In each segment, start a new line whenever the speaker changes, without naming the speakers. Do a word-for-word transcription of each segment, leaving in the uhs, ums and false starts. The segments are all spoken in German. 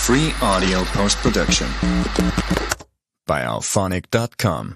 Free audio post-production by alphonic dot com.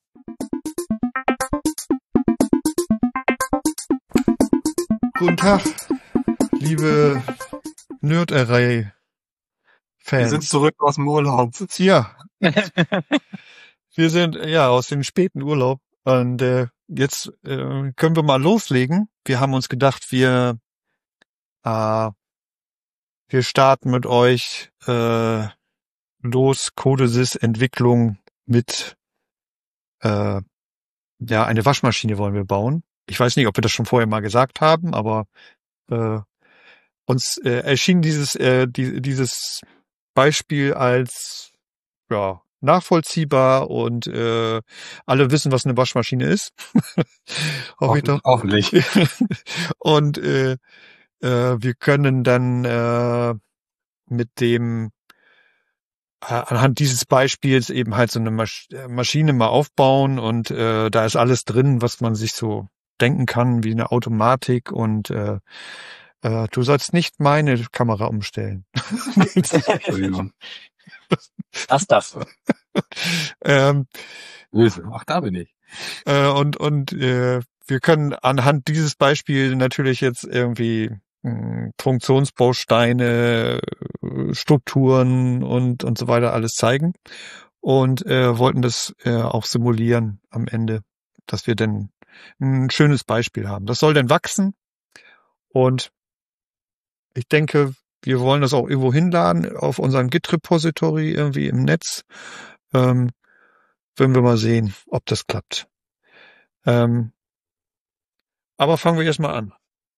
Guten Tag, liebe Nerd-Array-Fans.
Wir sind zurück aus dem Urlaub.
Ja. Wir sind ja aus dem späten Urlaub und äh, jetzt äh, können wir mal loslegen. Wir haben uns gedacht, wir äh, wir starten mit euch äh, los Codesys Entwicklung mit äh, ja eine Waschmaschine wollen wir bauen. Ich weiß nicht, ob wir das schon vorher mal gesagt haben, aber äh, uns äh, erschien dieses äh, die, dieses Beispiel als ja nachvollziehbar und äh, alle wissen, was eine Waschmaschine ist. Hoffe ich doch.
Hoffentlich.
Und äh, äh, wir können dann äh, mit dem äh, anhand dieses Beispiels eben halt so eine Masch- Maschine mal aufbauen und äh, da ist alles drin, was man sich so denken kann, wie eine Automatik und äh, äh, du sollst nicht meine Kamera umstellen.
Entschuldigung.
Das darfst du.
ähm,
Ach, da bin ich.
äh, und und äh, wir können anhand dieses Beispiels natürlich jetzt irgendwie mh, Funktionsbausteine, äh, Strukturen und und so weiter alles zeigen und äh, wollten das äh, auch simulieren am Ende, dass wir dann ein schönes Beispiel haben. Das soll dann wachsen und ich denke, wir wollen das auch irgendwo hinladen auf unserem Git-Repository irgendwie im Netz. Ähm, werden wir mal sehen, ob das klappt. Ähm, aber fangen wir erstmal an.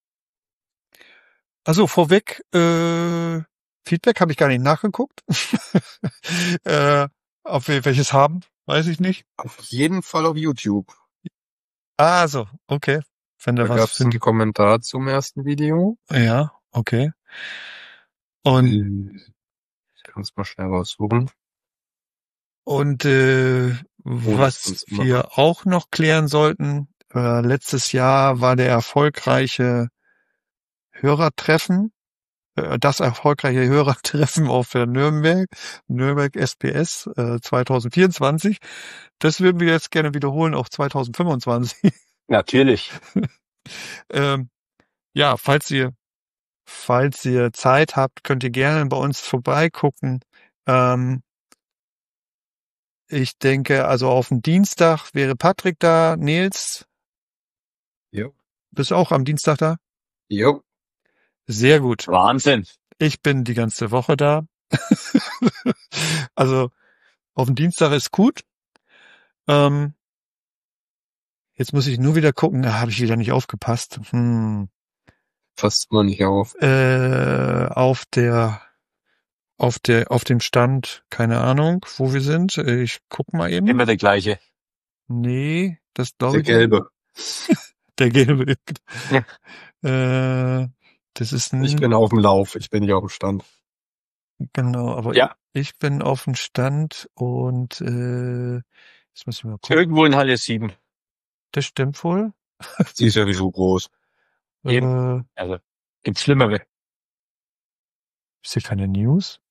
Also vorweg, äh, Feedback habe ich gar nicht nachgeguckt. äh, ob wir welches haben, weiß ich nicht.
Auf jeden Fall auf YouTube.
Ah, so, okay. Wenn da
Da
was
gab es einen
findet.
Kommentar zum ersten Video.
Ja, okay. Und
Ich kann es mal schnell raussuchen.
Und äh,
das
was
kannst du machen.
wir auch noch klären sollten, äh, letztes Jahr war der erfolgreiche Hörertreffen, äh, das erfolgreiche Hörertreffen auf der Nürnberg, Nürnberg S P S äh, zwanzig vierundzwanzig. Das würden wir jetzt gerne wiederholen auf zwanzig fünfundzwanzig.
Natürlich.
ähm, ja, falls ihr falls ihr Zeit habt, könnt ihr gerne bei uns vorbeigucken. Ähm, Ich denke, also auf dem Dienstag wäre Patrick da. Nils,
Jo.
bist du auch am Dienstag da?
Jo.
Sehr gut.
Wahnsinn.
Ich bin die ganze Woche da. Also auf dem Dienstag ist gut. Ähm, jetzt muss ich nur wieder gucken. Da habe ich wieder nicht aufgepasst. Hm.
Passt mal nicht auf.
Äh, auf der, auf der, auf dem Stand, keine Ahnung, wo wir sind. Ich guck mal eben.
Immer der gleiche.
Nee, das glaube
Der
ich.
gelbe.
Der gelbe.
Ja.
Äh, das ist ein,
Ich bin auf dem Lauf. Ich bin nicht auf dem Stand.
genau, aber
Ja.
ich bin auf dem Stand und äh, jetzt müssen wir mal gucken.
Irgendwo in Halle sieben.
Das stimmt wohl.
Die ist ja nicht so groß.
Äh,
Also, gibt's Schlimmere.
ist hier keine News?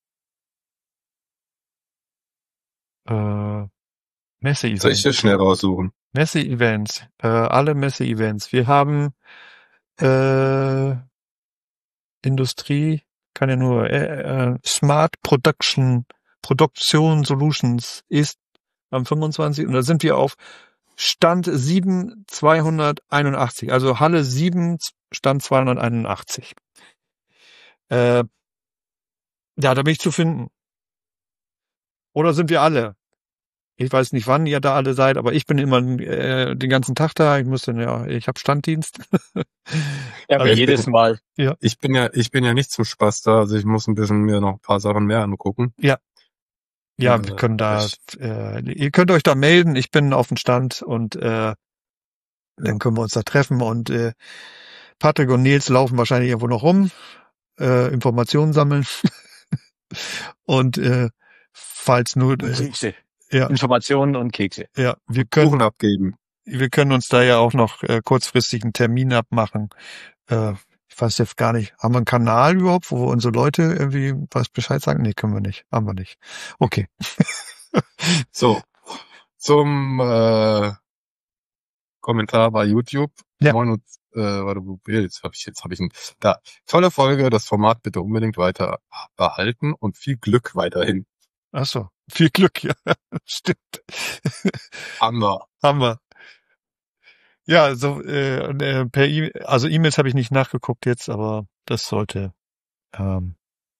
Äh, Messe-Events.
Soll ich das schnell raussuchen?
Messe-Events. Äh, alle Messe-Events. Wir haben äh, Industrie, kann ja nur äh, äh, Smart Production, Produktion Solutions ist am fünfundzwanzigsten und da sind wir auf Stand sieben zweihunderteinundachtzig, also Halle sieben, Stand zweihunderteinundachtzig. Äh, ja, da bin ich zu finden. Oder sind wir alle? Ich weiß nicht, wann ihr da alle seid, aber ich bin immer äh, den ganzen Tag da. Ich muss dann ja, ich habe Standdienst.
Ja, aber
Also,
jedes Mal.
Ich bin ja, ich bin ja nicht zum Spaß da, also ich muss ein bisschen mir noch ein paar Sachen mehr angucken.
Ja,
Äh,
wir können da,
ich-
äh, ihr könnt euch da melden. Ich bin auf dem Stand und äh, dann können wir uns da treffen und äh, Patrick und Nils laufen wahrscheinlich irgendwo noch rum, äh, Informationen sammeln und äh, falls nur, äh,
Kekse.
ja,
Informationen und Kekse.
ja, wir können,
Kuchen abgeben.
wir können uns da ja auch noch äh, kurzfristig einen Termin abmachen. Äh, Ich weiß jetzt gar nicht, haben wir einen Kanal überhaupt, wo wir unsere Leute irgendwie was Bescheid sagen? Nee, können wir nicht. Haben wir nicht. Okay.
So, zum äh, Kommentar bei YouTube.
Ja.
Moin und, äh, warte, wo, jetzt habe ich, jetzt habe ich einen, da. Tolle Folge, das Format bitte unbedingt weiter behalten und viel Glück weiterhin.
Ach so. Viel Glück, ja. Stimmt.
Hammer.
Haben wir. Ja, so äh, äh, per E, also E-Mails habe ich nicht nachgeguckt jetzt, aber das sollte ähm,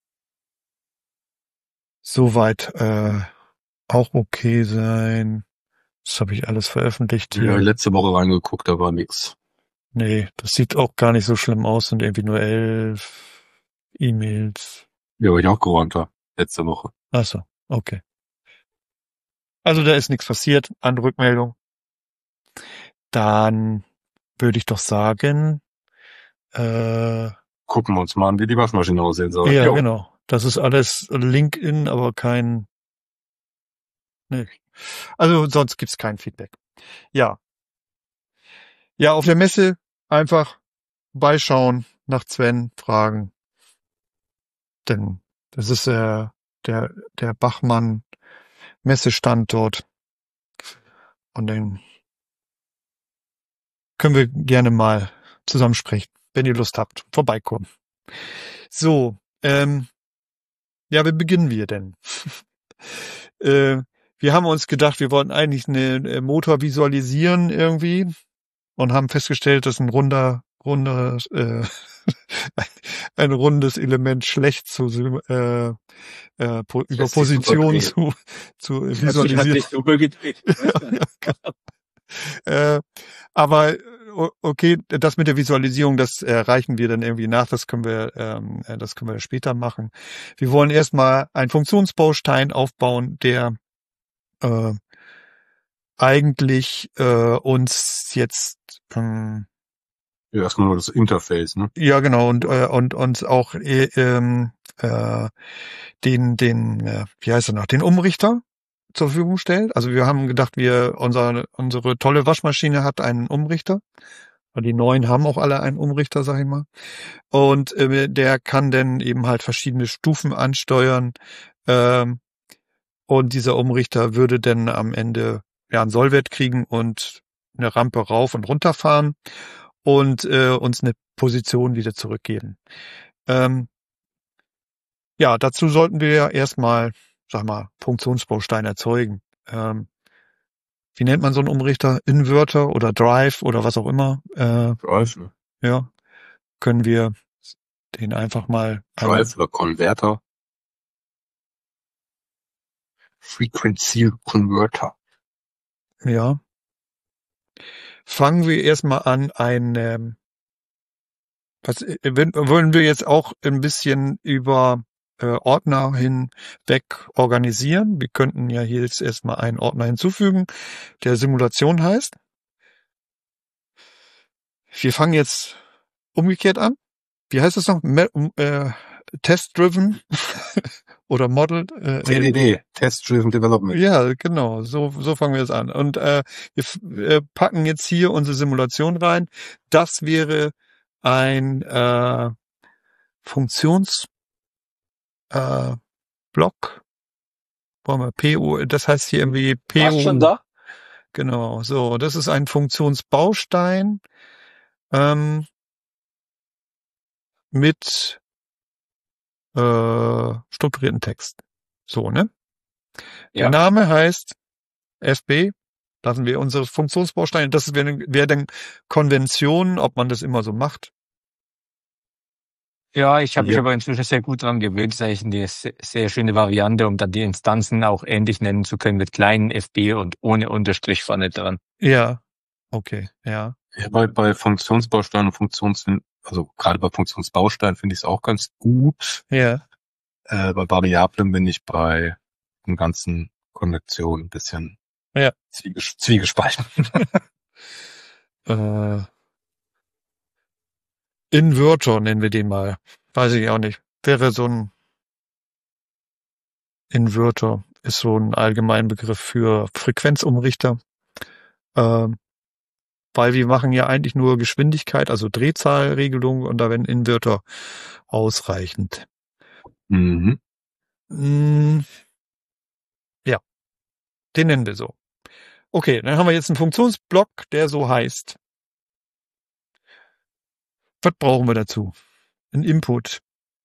soweit äh, auch okay sein. Das habe ich alles veröffentlicht
Ja,
hier.
letzte Woche reingeguckt, da war nix.
Nee, das sieht auch gar nicht so schlimm aus, sind irgendwie nur elf E-Mails.
Ja, weil ich auch geräumt habe, letzte Woche.
Ach so, okay. Also da ist nichts passiert an Rückmeldung. Dann würde ich doch sagen, äh,
Gucken wir uns mal an, wie die Waschmaschine aussehen soll.
ja,
Jo.
genau. Das ist alles LinkedIn, aber kein, nee. Also sonst gibt's kein Feedback. Ja. Ja, auf der Messe einfach beischauen, nach Sven fragen. Denn das ist äh, der, der Bachmann Messestand dort. Und dann können wir gerne mal zusammen sprechen, wenn ihr Lust habt, vorbeikommen. So, ähm, ja, wie beginnen wir denn? äh, wir haben uns gedacht, wir wollten eigentlich einen äh, Motor visualisieren irgendwie und haben festgestellt, dass ein runder, runder, äh, ein rundes Element schlecht zu äh, äh, po, über
lässt sich super
Position
drehen.
zu, zu
Das hat sich
visualisieren.
super gedreht.
Äh, aber o- okay, das mit der Visualisierung, das äh, reichen wir dann irgendwie nach. Das können wir, ähm, äh, das können wir später machen. Wir wollen erstmal einen Funktionsbaustein aufbauen, der äh, eigentlich äh, uns jetzt ähm,
Ja, erstmal nur das Interface, ne?
ja genau und äh, und uns auch äh, ähm, äh, den den äh, wie heißt er noch, den Umrichter zur Verfügung stellt. Also wir haben gedacht, wir unser, unsere tolle Waschmaschine hat einen Umrichter. Die neuen haben auch alle einen Umrichter, sag ich mal. Und äh, der kann dann eben halt verschiedene Stufen ansteuern. Ähm, und dieser Umrichter würde dann am Ende ja einen Sollwert kriegen und eine Rampe rauf und runter fahren und äh, uns eine Position wieder zurückgeben. Ähm, ja, dazu sollten wir ja erstmal, sag mal, Funktionsbaustein erzeugen. Ähm, wie nennt man so einen Umrichter? Inverter oder Drive oder was auch immer. Äh,
Drive, ne?
ja, können wir den einfach mal
Drive oder Converter. Frequency Converter.
ja. Fangen wir erstmal an, ein ähm, was äh, wenn- wollen wir jetzt auch ein bisschen über äh, Ordner hinweg organisieren. Wir könnten ja hier jetzt erstmal einen Ordner hinzufügen, der Simulation heißt. Wir fangen jetzt umgekehrt an. Wie heißt es noch? Me äh, Test-driven oder Model? Äh,
T D D, Test Driven Development.
Ja, genau. So, so fangen wir jetzt an. Und äh, wir f- äh, packen jetzt hier unsere Simulation rein. Das wäre ein äh, Funktions äh, Block. Wollen wir P O, das heißt hier irgendwie P O.
Warst schon da?
Genau. So, das ist ein Funktionsbaustein ähm, mit äh, strukturierten Text. So, ne? Der
Ja.
Name heißt F B. Lassen wir unsere Funktionsbausteine. Das wäre wär dann Konvention, ob man das immer so macht.
Ja, ich habe mich
Ja.
aber inzwischen sehr gut dran gewöhnt. Das ist eigentlich eine se- sehr schöne Variante, um dann die Instanzen auch ähnlich nennen zu können mit kleinen F B und ohne Unterstrich vorne dran.
Ja. Okay, ja.
Ja, bei, bei Funktionsbausteinen und Funktions, also gerade bei Funktionsbausteinen finde ich es auch ganz gut.
Ja.
Äh, bei Variablen bin ich bei den ganzen Konnektionen ein bisschen
Ja.
zwieges zwiegespalten.
Äh, Inverter nennen wir den mal. Weiß ich auch nicht. Wäre so ein Inverter, ist so ein Allgemeinbegriff für Frequenzumrichter. Ähm, weil wir machen ja eigentlich nur Geschwindigkeit, also Drehzahlregelung und da werden Inverter ausreichend.
Mhm.
Mm, ja, den nennen wir so. Okay, dann haben wir jetzt einen Funktionsblock, der so heißt. Was brauchen wir dazu? Ein Input.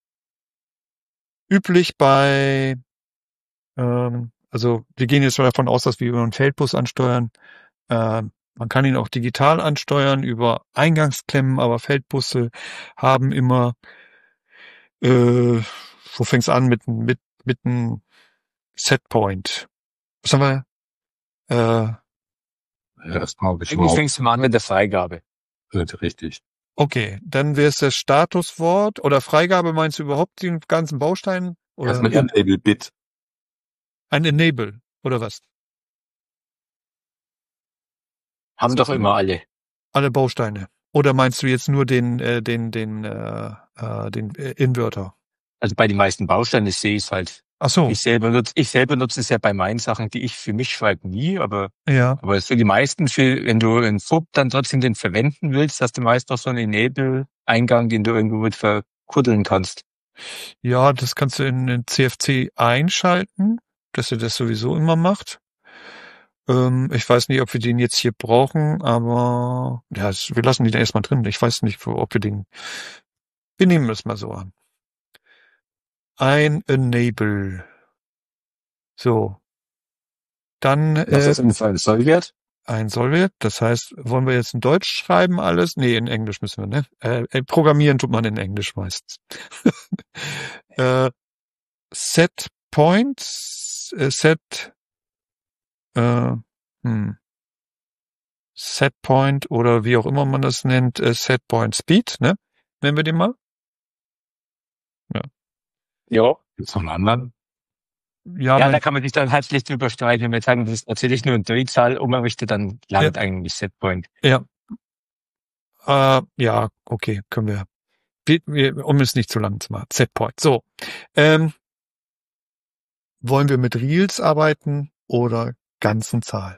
Üblich bei, ähm, also wir gehen jetzt mal davon aus, dass wir über einen Feldbus ansteuern. Ähm, man kann ihn auch digital ansteuern über Eingangsklemmen, aber Feldbusse haben immer, äh, wo fängt's an mit mit mit einem Setpoint? Was haben wir? Äh,
Erstmal habe ich
Irgendwie
überhaupt
fängst du mal an mit der Freigabe.
gehört, richtig.
okay, dann wäre es das Statuswort oder Freigabe. Meinst du überhaupt den ganzen Baustein oder
Erst mit Enable Bit.
ein Enable oder was?
Haben doch immer alle.
Alle Bausteine. Oder meinst du jetzt nur den äh, den den äh, äh, den äh, Inverter?
Also bei den meisten Bausteinen sehe ich es halt.
Ach so,
Ich selber nutze, ich selber nutze es ja bei meinen Sachen, die ich für mich schreibe, nie, aber,
ja.
aber für die meisten, für, wenn du in F U B dann trotzdem den verwenden willst, hast du meist noch so einen Enable-Eingang, den du irgendwo mit verkuddeln kannst.
Ja, das kannst du in den C F C einschalten, dass er das sowieso immer macht. Ähm, ich weiß nicht, ob wir den jetzt hier brauchen, aber ja, es, wir lassen den erstmal drin. Ich weiß nicht, ob wir den. Wir nehmen es mal so an. Ein Enable. So. Dann
Das
äh,
ist ein Sollwert.
ein Sollwert. Das heißt, wollen wir jetzt in Deutsch schreiben alles? Nee, in Englisch müssen wir, ne? Äh, äh, programmieren tut man in Englisch meistens. äh, Set Points, äh, Set äh, hm. Setpoint oder wie auch immer man das nennt, äh, Setpoint Speed, ne? Nennen wir den mal?
Ja.
Gibt's noch einen anderen?
Ja,
Ja,
mein,
da kann man sich dann halt schlecht überstreiten. Wenn wir sagen, das ist natürlich nur eine Drehzahl umrichtet, dann landet eigentlich Setpoint.
ja. Äh, ja, okay, können wir. wir, wir um es nicht zu lang zu machen. Setpoint. So. Ähm, wollen wir mit Reals arbeiten oder ganzen Zahl?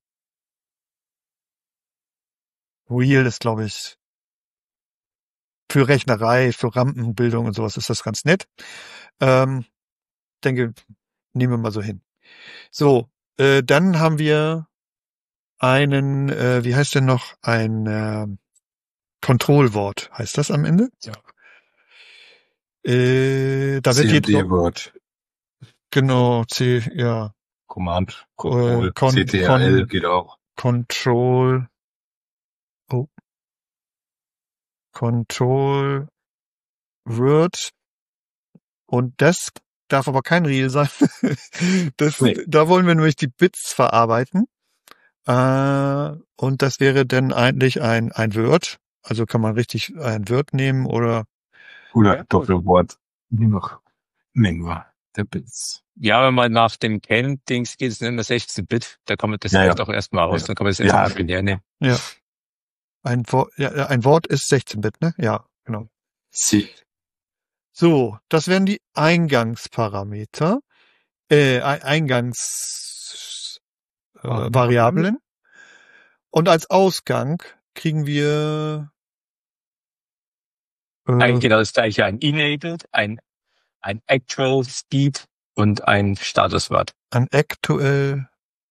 Real ist, glaube ich, für Rechnerei, für Rampenbildung und sowas ist das ganz nett. Ähm, denke, nehmen wir mal so hin. So, äh, dann haben wir einen, äh, wie heißt denn noch, ein äh, Kontrollwort, heißt das am Ende?
Ja.
Äh, da wird jetzt noch,
Word.
genau, C, ja,
Command,
Äh,
Control,
Con-
C T R L
Con-
geht auch.
Control, oh, Control Word und das darf aber kein Real sein. das,
Nee.
Da wollen wir nämlich die Bits verarbeiten. Äh, und das wäre dann eigentlich ein, ein Word. Also kann man richtig ein Word nehmen oder
Oder
Ja.
Doppelwort. Nur noch Menge der Bits.
Ja, wenn man nach dem Ken-Dings geht, ist es immer sechzehn Bit. Da kann man das
Ja,
reicht
ja.
auch erstmal aus.
Ja.
Dann kann man das
Ja.
erstmal binär nehmen.
ja. Ein Wort, ja, ja, ein Wort ist sechzehn Bit, ne? Ja, genau.
C.
So, das wären die Eingangsparameter, äh, Ei- Eingangsvariablen. Äh, Variablen. Und als Ausgang kriegen wir äh,
Eigentlich genau das gleiche. Ein Enabled, ein, ein Actual Speed und ein Statuswort.
ein aktuell,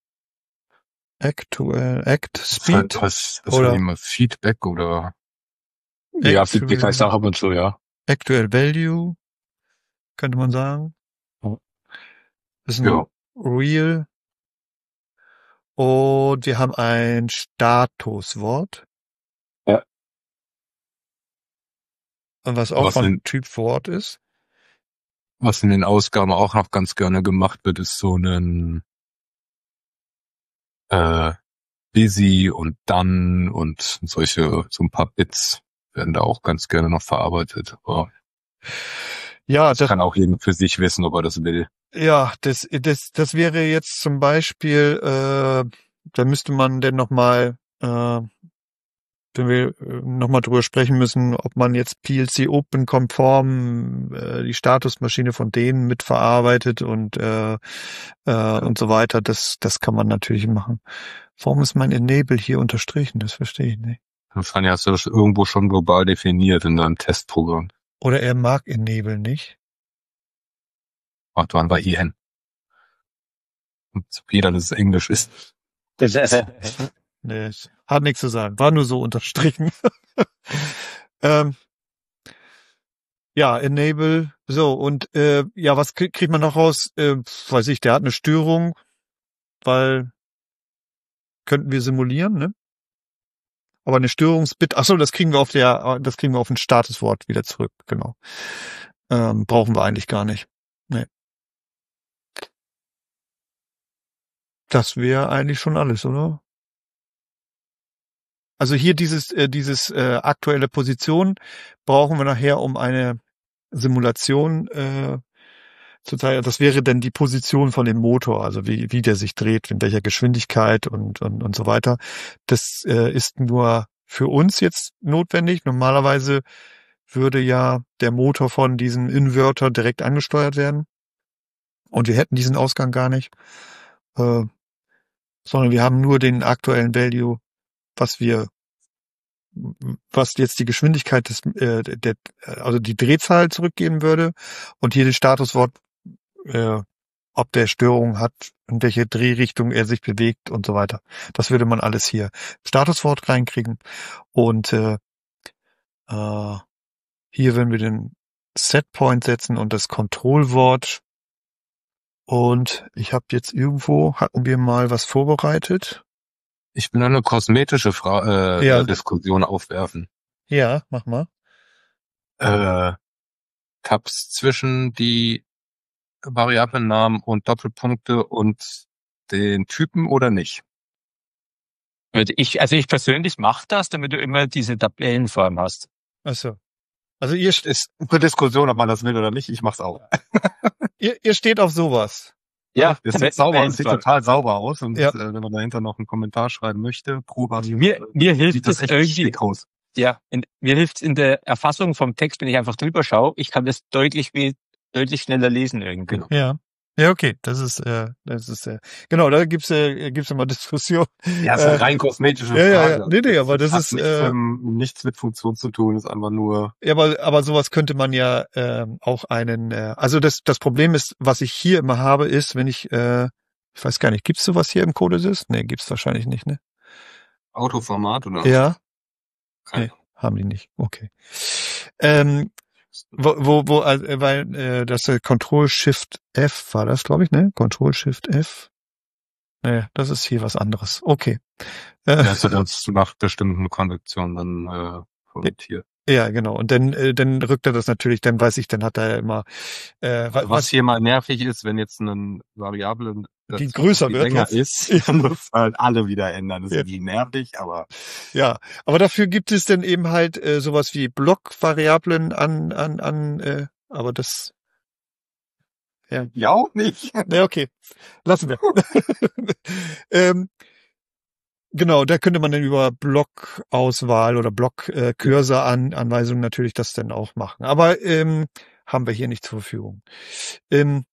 aktuell, Act
Das,
Speed,
das, das
oder-
war immer Feedback oder
Ja,
Actual-
Feedback heißt auch ab und zu, ja.
Actual Value, könnte man sagen.
Ja.
Das ist ein
ja.
Real. Und wir haben ein Statuswort.
Ja.
Und was auch
Was
von
denn-
Typ Wort ist.
Was in den Ausgaben auch noch ganz gerne gemacht wird, ist so ein äh, Busy und Done und solche, so ein paar Bits werden da auch ganz gerne noch verarbeitet. Aber
Ja,
das
das,
kann auch jeden für sich wissen, ob er das will.
ja, das, das, das wäre jetzt zum Beispiel, äh, da müsste man denn nochmal, äh, wenn wir nochmal drüber sprechen müssen, ob man jetzt P L C Open konform äh, die Statusmaschine von denen mitverarbeitet und äh, äh, und so weiter, das das kann man natürlich machen. Warum ist mein Enable hier unterstrichen? Das verstehe ich nicht.
Wahrscheinlich hast du das irgendwo schon global definiert in deinem Testprogramm.
Oder er mag Enable nicht.
Ach, du war I N. Und jeder, dass es Englisch ist.
Nee, hat nichts zu sagen. War nur so unterstrichen. ähm, ja, Enable. So, und äh, ja, was krieg, kriegt man noch raus? Äh, weiß ich, der hat eine Störung, weil könnten wir simulieren, ne? Aber eine Störungsbit, ach so, das kriegen wir auf der, das kriegen wir auf ein Statuswort wieder zurück, genau. Ähm, brauchen wir eigentlich gar nicht. Nee. Das wäre eigentlich schon alles, oder? Also hier dieses äh, dieses äh, aktuelle Position brauchen wir nachher, um eine Simulation äh, zu teilen. Das wäre dann die Position von dem Motor, also wie wie der sich dreht, in welcher Geschwindigkeit und und und so weiter. Das äh, ist nur für uns jetzt notwendig. Normalerweise würde ja der Motor von diesem Inverter direkt angesteuert werden und wir hätten diesen Ausgang gar nicht, äh, sondern wir haben nur den aktuellen Value, was wir was jetzt die Geschwindigkeit des, äh, der, also die Drehzahl zurückgeben würde und hier das Statuswort, äh, ob der Störung hat, in welche Drehrichtung er sich bewegt und so weiter. Das würde man alles hier Statuswort reinkriegen und äh, äh, hier würden wir den Setpoint setzen und das Kontrollwort und ich habe jetzt irgendwo, hatten wir mal was vorbereitet.
Ich will eine kosmetische Fra äh,
Ja.
Diskussion aufwerfen.
Ja, mach mal.
Äh, Tabs zwischen die Variablennamen und Doppelpunkte und den Typen oder nicht?
Würde ich, also ich persönlich mache das, damit du immer diese Tabellenform hast.
Ach so. Also ihr,
Ist eine Diskussion, ob man das will oder nicht. Ich mach's auch.
ihr, ihr steht auf sowas.
Ja,
Das sieht sauber, das sieht total sauber aus. Und
Ja.
äh, wenn man dahinter noch einen Kommentar schreiben möchte, Probat,
Mir, mir hilft
sieht das
es
echt
irgendwie,
schick aus.
ja, in, mir hilft es in der Erfassung vom Text, wenn ich einfach drüber schaue. Ich kann das deutlich wie, deutlich schneller lesen irgendwie.
Genau.
Ja. Ja, okay, das ist, äh, das ist, äh, genau, da gibt's, äh, gibt's immer Diskussion.
Ja, ist
Äh,
eine rein kosmetische
ja, ja,
Frage.
ja. Nee, nee, aber das
hat
ist,
nichts,
äh,
ähm, nichts mit Funktion zu tun, ist einfach nur,
Ja, aber, aber sowas könnte man ja ähm, auch einen, äh, also das, das Problem ist, was ich hier immer habe, ist, wenn ich, äh, ich weiß gar nicht, gibt's sowas hier im Codesys? Nee, gibt's wahrscheinlich nicht, ne?
Autoformat oder?
Ja?
Keine
Nee, haben die nicht. Okay. Ähm, wo, wo, wo, also, äh, weil äh, das äh, Control-Shift-F war das, glaube ich, ne? Control-Shift-F. Nee, das ist hier was anderes. Okay. Äh,
Ja, also das nach bestimmten Konvektionen dann äh, formatiert.
ja, genau. Und dann, äh, dann rückt er das natürlich, dann weiß ich, dann hat er immer, äh, wa-
Was hier mal nervig ist, wenn jetzt eine Variable
Die größer
die
wird,
länger
was?
ist, dann muss halt alle wieder ändern. Das ist
Ja.
irgendwie nervig, aber
Ja, aber dafür gibt es dann eben halt äh, sowas wie Blockvariablen an, an, an, äh, aber das,
ja auch nicht.
ja, okay, lassen wir. ähm, genau, da könnte man dann über Blockauswahl oder Block-Cursor-Anweisungen natürlich das dann auch machen. Aber ähm, haben wir hier nicht zur Verfügung. Ähm,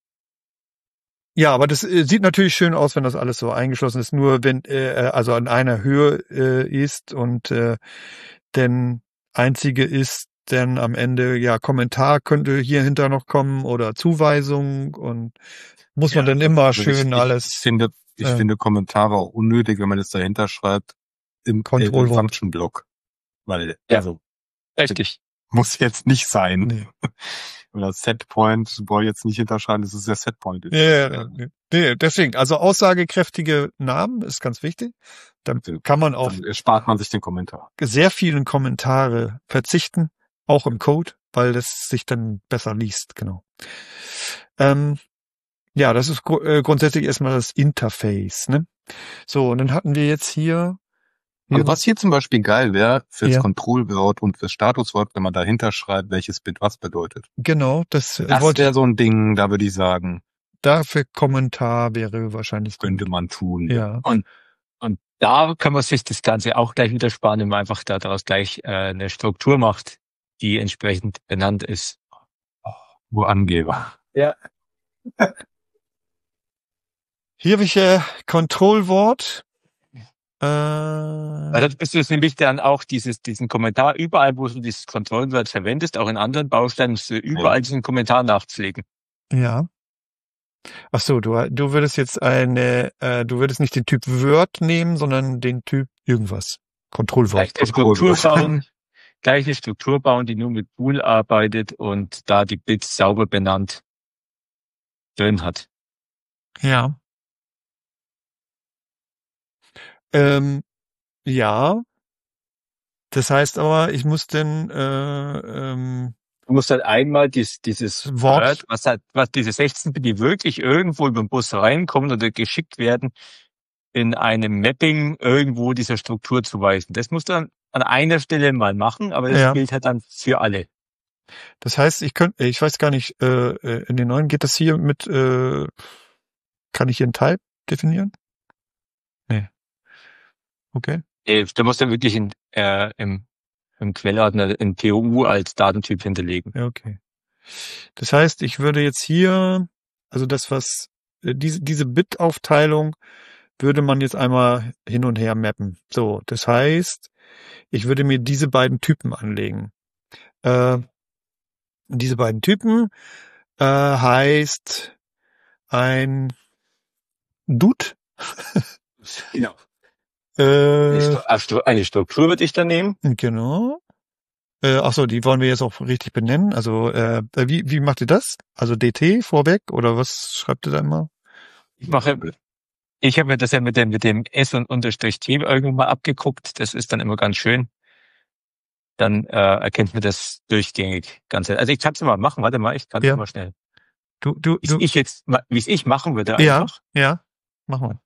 ja, aber das äh, sieht natürlich schön aus, wenn das alles so eingeschlossen ist. Nur wenn, äh, also an einer Höhe äh, ist und äh, denn einzige ist dann am Ende, ja, Kommentar könnte hier hinter noch kommen oder Zuweisung und muss man
Ja,
dann immer
Also
schön
ich,
alles.
Ich finde, ich
äh,
finde Kommentare auch unnötig, wenn man das dahinter schreibt im
Control Wort.
Function Block, weil
Ja.
also
Richtig.
muss jetzt nicht sein.
Nee.
Oder Setpoint, soll jetzt nicht hinterschreiben, dass es der Setpoint ist.
Ja, ja, ja, nee, deswegen, also aussagekräftige Namen ist ganz wichtig. Dann kann man auf
Dann erspart man sich den Kommentar.
sehr vielen Kommentare verzichten, auch im Code, weil das sich dann besser liest, genau. Ähm, ja, das ist gru- äh, grundsätzlich erstmal das Interface, ne? So, und dann hatten wir jetzt hier, hier
Aber was hier zum Beispiel geil wäre, fürs
Ja.
Kontrollwort und fürs Statuswort, wenn man dahinter schreibt, welches Bit was bedeutet.
genau, das, äh,
Das
wollte
wäre so ein Ding, da würde ich sagen,
dafür Kommentar wäre wahrscheinlich gut.
könnte man tun.
Ja,
Und Da kann man sich das Ganze auch gleich wieder sparen, wenn man einfach daraus gleich äh, eine Struktur macht, die entsprechend benannt ist.
Wo Angeber.
Ja.
Hier habe ich äh, Kontrollwort. Äh,
Weil das bist du jetzt nämlich dann auch dieses, diesen Kommentar überall, wo du dieses Kontrollwort verwendest, auch in anderen Bausteinen, musst du überall
Ja.
diesen Kommentar nachpflegen.
ja. Ach so, du, du würdest jetzt eine, äh, du würdest nicht den Typ Word nehmen, sondern den Typ irgendwas. Kontrollwort.
Gleiche Struktur bauen, gleiche Struktur bauen, die nur mit Bool arbeitet und da die Bits sauber benannt drin hat.
Ja. Ähm, ja. Das heißt aber, ich muss denn äh, ähm,
Du musst halt einmal dies, dieses
Wort-
Wort, was halt, was diese sechzehn Bit, die wirklich irgendwo über den Bus reinkommen oder geschickt werden, in einem Mapping irgendwo dieser Struktur zuweisen. Das musst du dann an einer Stelle mal machen, aber das
Ja.
gilt halt dann für alle.
das heißt, ich könnte, ich weiß gar nicht, äh, äh, in den neuen geht das hier mit, äh, kann ich hier einen Type definieren? Nee. Okay.
Äh, Da musst du wirklich in, äh, im, im Quellordner in P O U als Datentyp hinterlegen.
Ja, okay. Das heißt, ich würde jetzt hier, also das, was, äh, diese, diese Bit-Aufteilung würde man jetzt einmal hin und her mappen. So, das heißt, ich würde mir diese beiden Typen anlegen. Äh, diese beiden Typen äh, heißt ein Dude.
Genau.
Äh,
Eine Struktur würde ich dann nehmen.
genau. Äh, ach so, die wollen wir jetzt auch richtig benennen. Also äh, wie wie macht ihr das? Also D T vorweg oder was schreibt ihr da immer?
Ich mache, ich habe mir das ja mit dem, mit dem S und Unterstrich T irgendwann mal abgeguckt. Das ist dann immer ganz schön. Dann äh, erkennt man das durchgängig ganz. Also ich kann es mal machen. Warte mal, ich kann es
Ja.
mal schnell.
Du du
Wie
du.
ich jetzt, wie es ich machen würde
Ja,
einfach.
ja. Mach mal.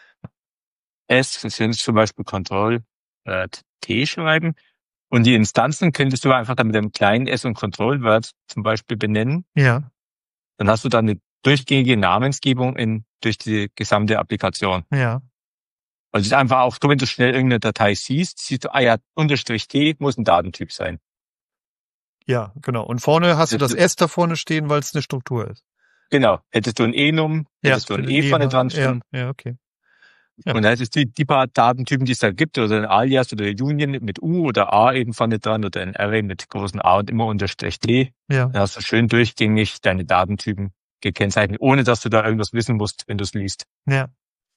S, das sind zum Beispiel Control äh, T schreiben. Und die Instanzen könntest du einfach dann mit dem kleinen S und Control-Word zum Beispiel benennen.
Ja,
Dann hast du dann eine durchgängige Namensgebung in, durch die gesamte Applikation.
ja.
Und es ist einfach auch so, wenn du schnell irgendeine Datei siehst, siehst du, ah ja, Unterstrich T muss ein Datentyp sein.
Ja, genau. Und vorne hast du das S da vorne stehen, weil es eine Struktur ist.
Genau. Hättest du ein Enum, hättest du ein E vorne dran stehen.
Ja, ja, okay. Ja.
Und dann hättest du die paar Datentypen, die es da gibt, oder ein Alias oder ein Union mit U oder A eben vorne dran oder ein Array mit großen A und immer Unterstrich T.
Ja,
Dann hast du schön durchgängig deine Datentypen gekennzeichnet, ohne dass du da irgendwas wissen musst, wenn du es liest.
ja.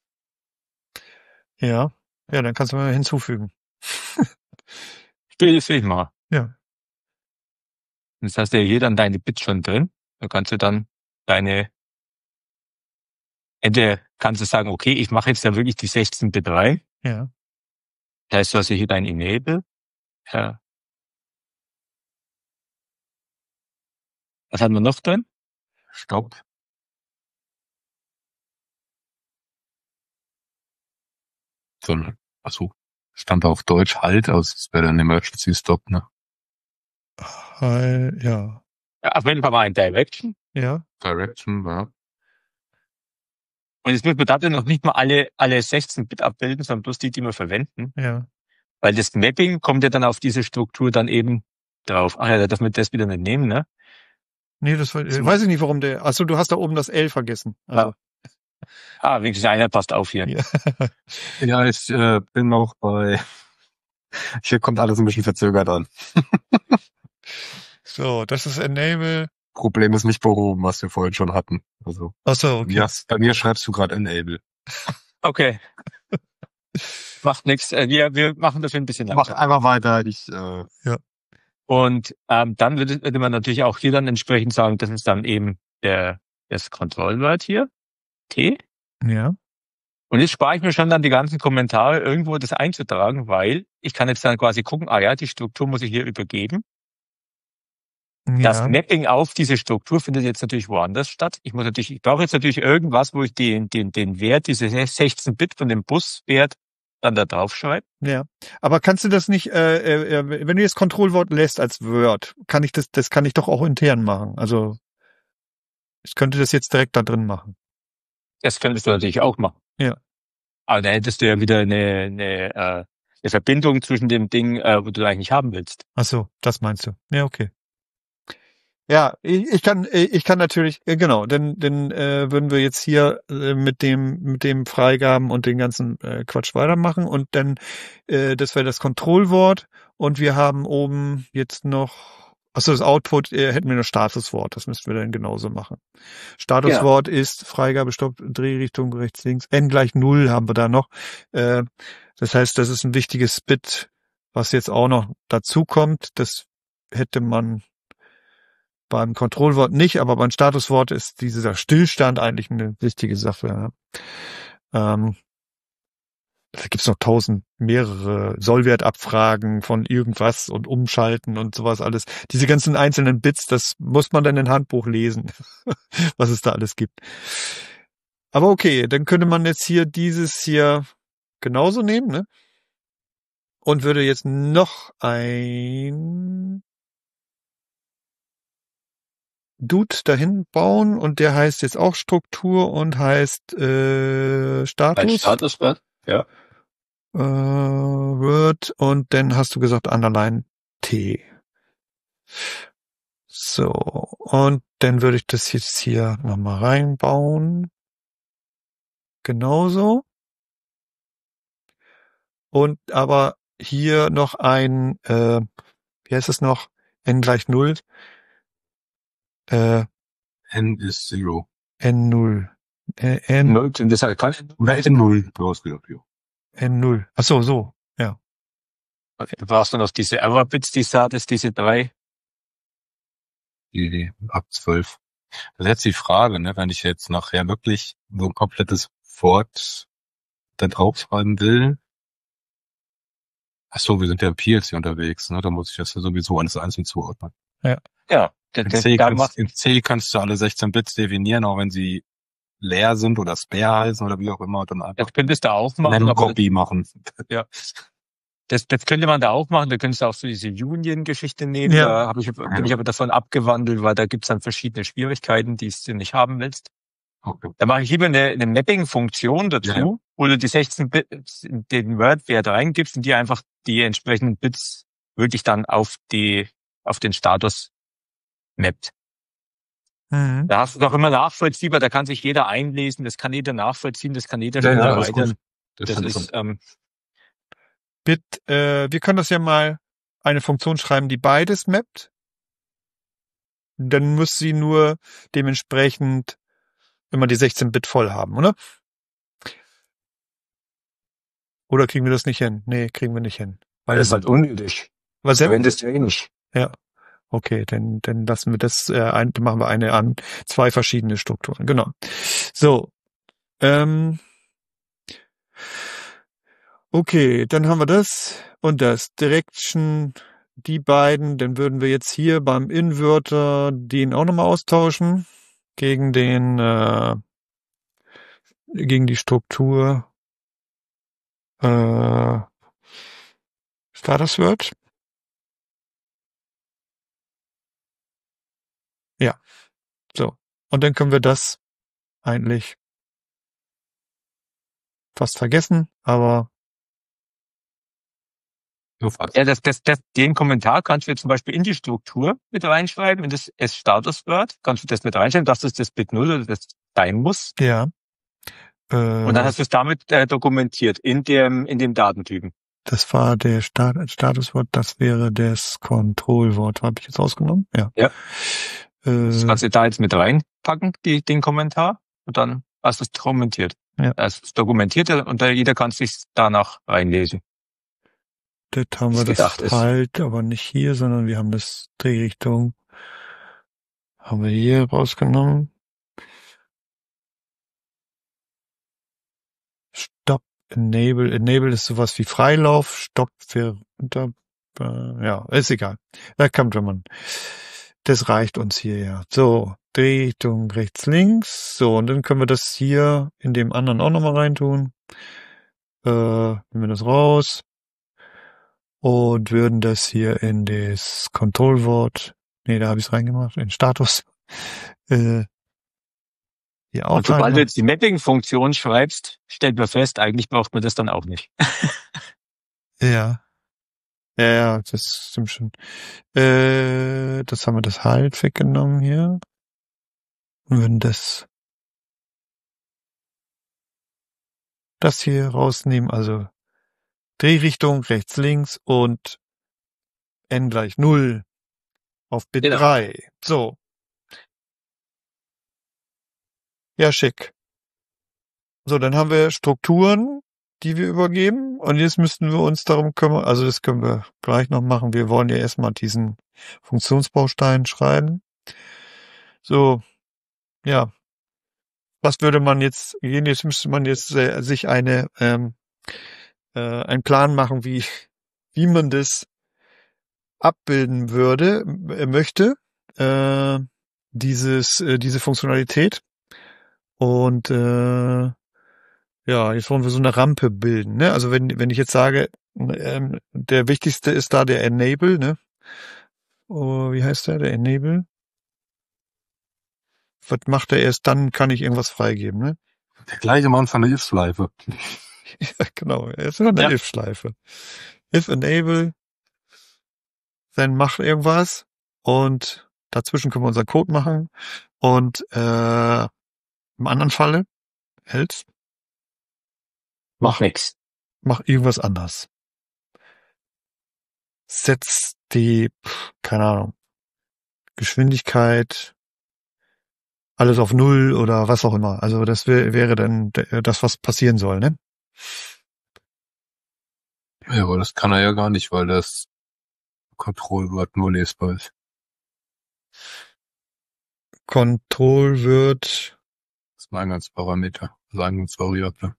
Ja, ja, dann kannst du mal hinzufügen.
Das will ich mal.
Ja,
Und jetzt hast du ja hier dann deine Bits schon drin. Da kannst du dann deine, entweder kannst du sagen, okay, ich mache jetzt da wirklich die sechzehn Bit rein.
ja.
Da heißt, du hast ja hier dein Enable. Ja. Was haben wir noch drin?
Stopp. So, achso. Stand auf Deutsch halt, also es wäre ein Emergency Stop, ne?
Hi, ja,
Ja, auf jeden Fall mal ein Direction.
ja,
Direction, ja.
Und jetzt müssen wir dafür noch nicht mal alle, alle sechzehn Bit abbilden, sondern bloß die, die wir verwenden.
ja.
Weil das Mapping kommt ja dann auf diese Struktur dann eben drauf. Ach ja, da darf man das wieder nicht nehmen, ne?
Nee, das war,
So.
weiß ich nicht, warum der, achso, du hast da oben das L vergessen. Also,
Ah, wenigstens einer passt auf hier.
ja.
Ja, ich äh, bin noch bei... Hier kommt alles ein bisschen verzögert an.
So, das ist Enable.
Problem ist nicht behoben, was wir vorhin schon hatten. Also,
Achso, okay.
ja, bei mir schreibst du gerade Enable.
Okay. Macht nichts. Äh, Wir, wir machen das ein bisschen
Mach
langsamer.
einfach weiter. Ich, äh,
Und ähm, dann würde, würde man natürlich auch hier dann entsprechend sagen, das ist dann eben der, das Kontrollwort hier. T.
Ja,
Und jetzt spare ich mir schon dann die ganzen Kommentare, irgendwo das einzutragen, weil ich kann jetzt dann quasi gucken, ah ja, die Struktur muss ich hier übergeben. Das
ja,
Mapping auf diese Struktur findet jetzt natürlich woanders statt. Ich muss natürlich, ich brauche jetzt natürlich irgendwas, wo ich den, den, den Wert, diese sechzehn Bit von dem Buswert dann da drauf schreibe.
ja. Aber kannst du das nicht, äh, äh, wenn du jetzt Kontrollwort lässt als Word, kann ich das, das kann ich doch auch intern machen. Also, ich könnte das jetzt direkt da drin machen.
Das könntest du natürlich auch machen.
Ja.
Aber da hättest du ja wieder eine, eine, äh, eine Verbindung zwischen dem Ding, äh, wo du eigentlich haben willst.
Ach so, das meinst du. Ja, okay. Ja, ich, ich kann, ich kann natürlich, äh, genau, denn, denn äh, würden wir jetzt hier äh, mit dem, mit dem Freigaben und den ganzen äh, Quatsch weitermachen und dann, äh, das wäre das Kontrollwort und wir haben oben jetzt noch, achso, das Output äh, hätten wir noch Statuswort, das müssten wir dann genauso machen. Statuswort ist Freigabe, Stopp, Drehrichtung, rechts, links, n gleich null haben wir da noch. Äh, das heißt, das ist ein wichtiges Bit, was jetzt auch noch dazu kommt. Das hätte man beim Kontrollwort nicht, aber beim Statuswort ist dieser Stillstand eigentlich eine wichtige Sache. Ja. Ähm, da gibt's noch tausend mehrere Sollwertabfragen von irgendwas und Umschalten und sowas alles. Diese ganzen einzelnen Bits, das muss man dann in Handbuch lesen, was es da alles gibt. Aber okay, dann könnte man jetzt hier dieses hier genauso nehmen, ne? Und würde jetzt noch ein Dude dahin bauen und der heißt jetzt auch Struktur und heißt äh, Status.
Ein Statuswort, ja.
Äh, Word und dann hast du gesagt Underline T. So, und dann würde ich das jetzt hier nochmal reinbauen. Genauso. Und aber hier noch ein, äh, wie heißt es noch? N gleich null. Äh,
N ist Zero.
N null. Äh, N,
Null, das ist halt kein
Oder N null. Ausgedacht, ja.
N null. Ach so, so. Ja.
Okay, du brauchst nur noch diese Error-Bits, die Status, diese drei.
Die, die ab zwölf. Das ist jetzt die Frage, ne, wenn ich jetzt nachher wirklich so ein komplettes Wort da draufschreiben will. Ach so, wir sind ja im P L C unterwegs, ne, da muss ich das ja sowieso alles einzeln zuordnen.
Ja, der,
In
der,
C,
da
kannst,
macht,
in C kannst du alle sechzehn Bits definieren, auch wenn sie leer sind oder spare heißen oder wie auch immer, und dann einfach
das könntest du auch machen,
eine
aber
Copy machen.
das, das könnte man da auch machen. Da könntest du auch so diese Union-Geschichte nehmen.
Ja.
Da hab ich, bin ich aber davon abgewandelt, weil da gibt's dann verschiedene Schwierigkeiten, die du nicht haben willst.
Okay.
Da mache ich lieber eine, eine Mapping-Funktion dazu,
Ja, ja.
wo du die sechzehn Bits in den Word-Wert reingibst und die einfach die entsprechenden Bits wirklich dann auf die, auf den Status mappt.
Mhm.
Da hast du doch immer nachvollziehbar, da kann sich jeder einlesen, das kann jeder nachvollziehen, das kann jeder
Ja,
schon
ja, alles
erweitern.
gut. Das,
Das
ist
ist, ähm,
Bit, äh, wir können das ja mal eine Funktion schreiben, die beides mappt. Dann muss sie nur dementsprechend immer die sechzehn Bit voll haben, oder? Oder kriegen wir das nicht hin? Nee, kriegen wir nicht hin.
weil das ist halt unnötig.
Was denn?
Verwendest du eh nicht.
Ja. Okay, dann, dann lassen wir das, äh, ein, dann machen wir eine an zwei verschiedene Strukturen. Genau. So. Ähm, okay, dann haben wir das und das. Direction, die beiden, dann würden wir jetzt hier beim Inverter den auch nochmal austauschen gegen den, äh, gegen die Struktur, äh, Status Word. Ja, so. Und dann können wir das eigentlich fast vergessen, aber
so fast.
Ja, das, das, das, den Kommentar kannst du jetzt zum Beispiel in die Struktur mit reinschreiben, in das S-Status-Word, kannst du das mit reinschreiben, dass das das Bit null oder das sein muss.
ja. Äh,
Und dann hast du es damit äh, dokumentiert in dem, in dem Datentypen.
das war der Stat Statuswort, das wäre das Kontrollwort. Habe ich jetzt ausgenommen? Ja.
Ja.
Äh,
Das kannst du da jetzt mit reinpacken, die, den Kommentar, und dann hast du es dokumentiert.
Ja.
Es ist dokumentiert und da jeder kann sich danach reinlesen.
das haben wir
Wie's gedacht
das
ist.
halt, aber nicht hier, sondern wir haben das Drehrichtung. Haben wir hier rausgenommen. Stop, Enable. Enable ist sowas wie Freilauf. Stop für unter, äh, ja, ist egal. Da kommt schon man. Das reicht uns hier, ja. So, Drehrichtung rechts, links. So, und dann können wir das hier in dem anderen auch nochmal reintun. Äh, nehmen wir das raus. Und würden das hier in das Kontrollwort, nee, da habe ich es reingemacht, in Status, äh, Hier auch
Und sobald
rein.
du jetzt die Mapping-Funktion schreibst, stellt man fest, eigentlich braucht man das dann auch nicht.
Ja. Ja, ja, das stimmt schon. Äh, das haben wir das halt weggenommen hier. Und wenn das das hier rausnehmen, also Drehrichtung rechts, links und n gleich null auf Bit
Genau.
drei. So. Ja, schick. So, dann haben wir Strukturen, die wir übergeben. Und jetzt müssten wir uns darum kümmern. Also das können wir gleich noch machen. Wir wollen ja erstmal diesen Funktionsbaustein schreiben. So, ja. Was würde man jetzt, jetzt müsste man jetzt äh, sich eine, ähm, äh, einen Plan machen, wie, wie man das abbilden würde, äh, möchte, äh, dieses, äh, diese Funktionalität. Und äh, ja, jetzt wollen wir so eine Rampe bilden. Ne? Also wenn wenn ich jetzt sage, ähm, der wichtigste ist da der Enable, ne? Oh, wie heißt der? Der Enable. Was macht er erst dann? Kann ich irgendwas freigeben, ne?
Der gleiche Mann von der If-Schleife.
Ja, genau. Er ist eine
Ja.
If-Schleife. If Enable, dann macht irgendwas und dazwischen können wir unseren Code machen und äh, im anderen Falle else
Mach nix.
mach irgendwas anders. Setz die, pff, keine Ahnung, Geschwindigkeit, alles auf Null oder was auch immer. Also das wär, wäre dann d- das, was passieren soll, ne?
Ja, aber das kann er ja gar nicht, weil das Kontrollwort nur lesbar ist.
Control wird,
Das ist ein Eingangsparameter, also Eingangsvariable.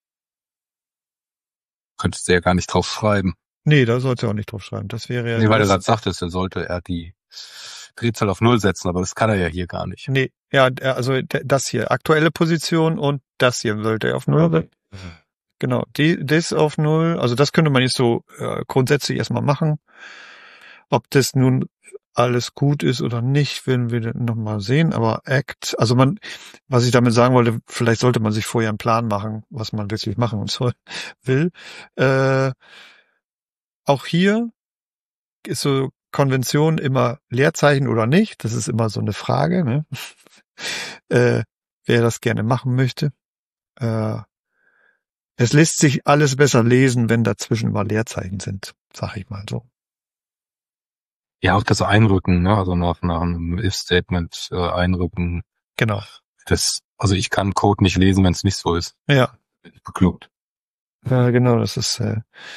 Könntest du ja gar nicht drauf schreiben.
nee, da sollte er auch nicht drauf schreiben. Das wäre ja,
Nee, weil er
das,
gerade sagtest, er sollte er die Drehzahl auf Null setzen, aber das kann er ja hier gar nicht.
nee, ja, der- also d- das hier, aktuelle Position und das hier sollte er auf Null setzen. Genau, die, das auf Null, also das könnte man jetzt so äh, grundsätzlich erstmal machen. Ob das nun alles gut ist oder nicht, werden wir dann noch mal sehen. Aber Act, also man, was ich damit sagen wollte, vielleicht sollte man sich vorher einen Plan machen, was man wirklich machen soll, will. Äh, auch hier ist so Konvention immer Leerzeichen oder nicht. Das ist immer so eine Frage, ne? äh, wer das gerne machen möchte. Äh, es lässt sich alles besser lesen, wenn dazwischen mal Leerzeichen sind, sag ich mal so.
Ja, auch das Einrücken, ne? Also nach, nach einem If-Statement äh, einrücken.
Genau.
Das, also ich kann Code nicht lesen, wenn es nicht so ist.
Ja,
Bin ich bekloppt.
ja genau, das ist äh,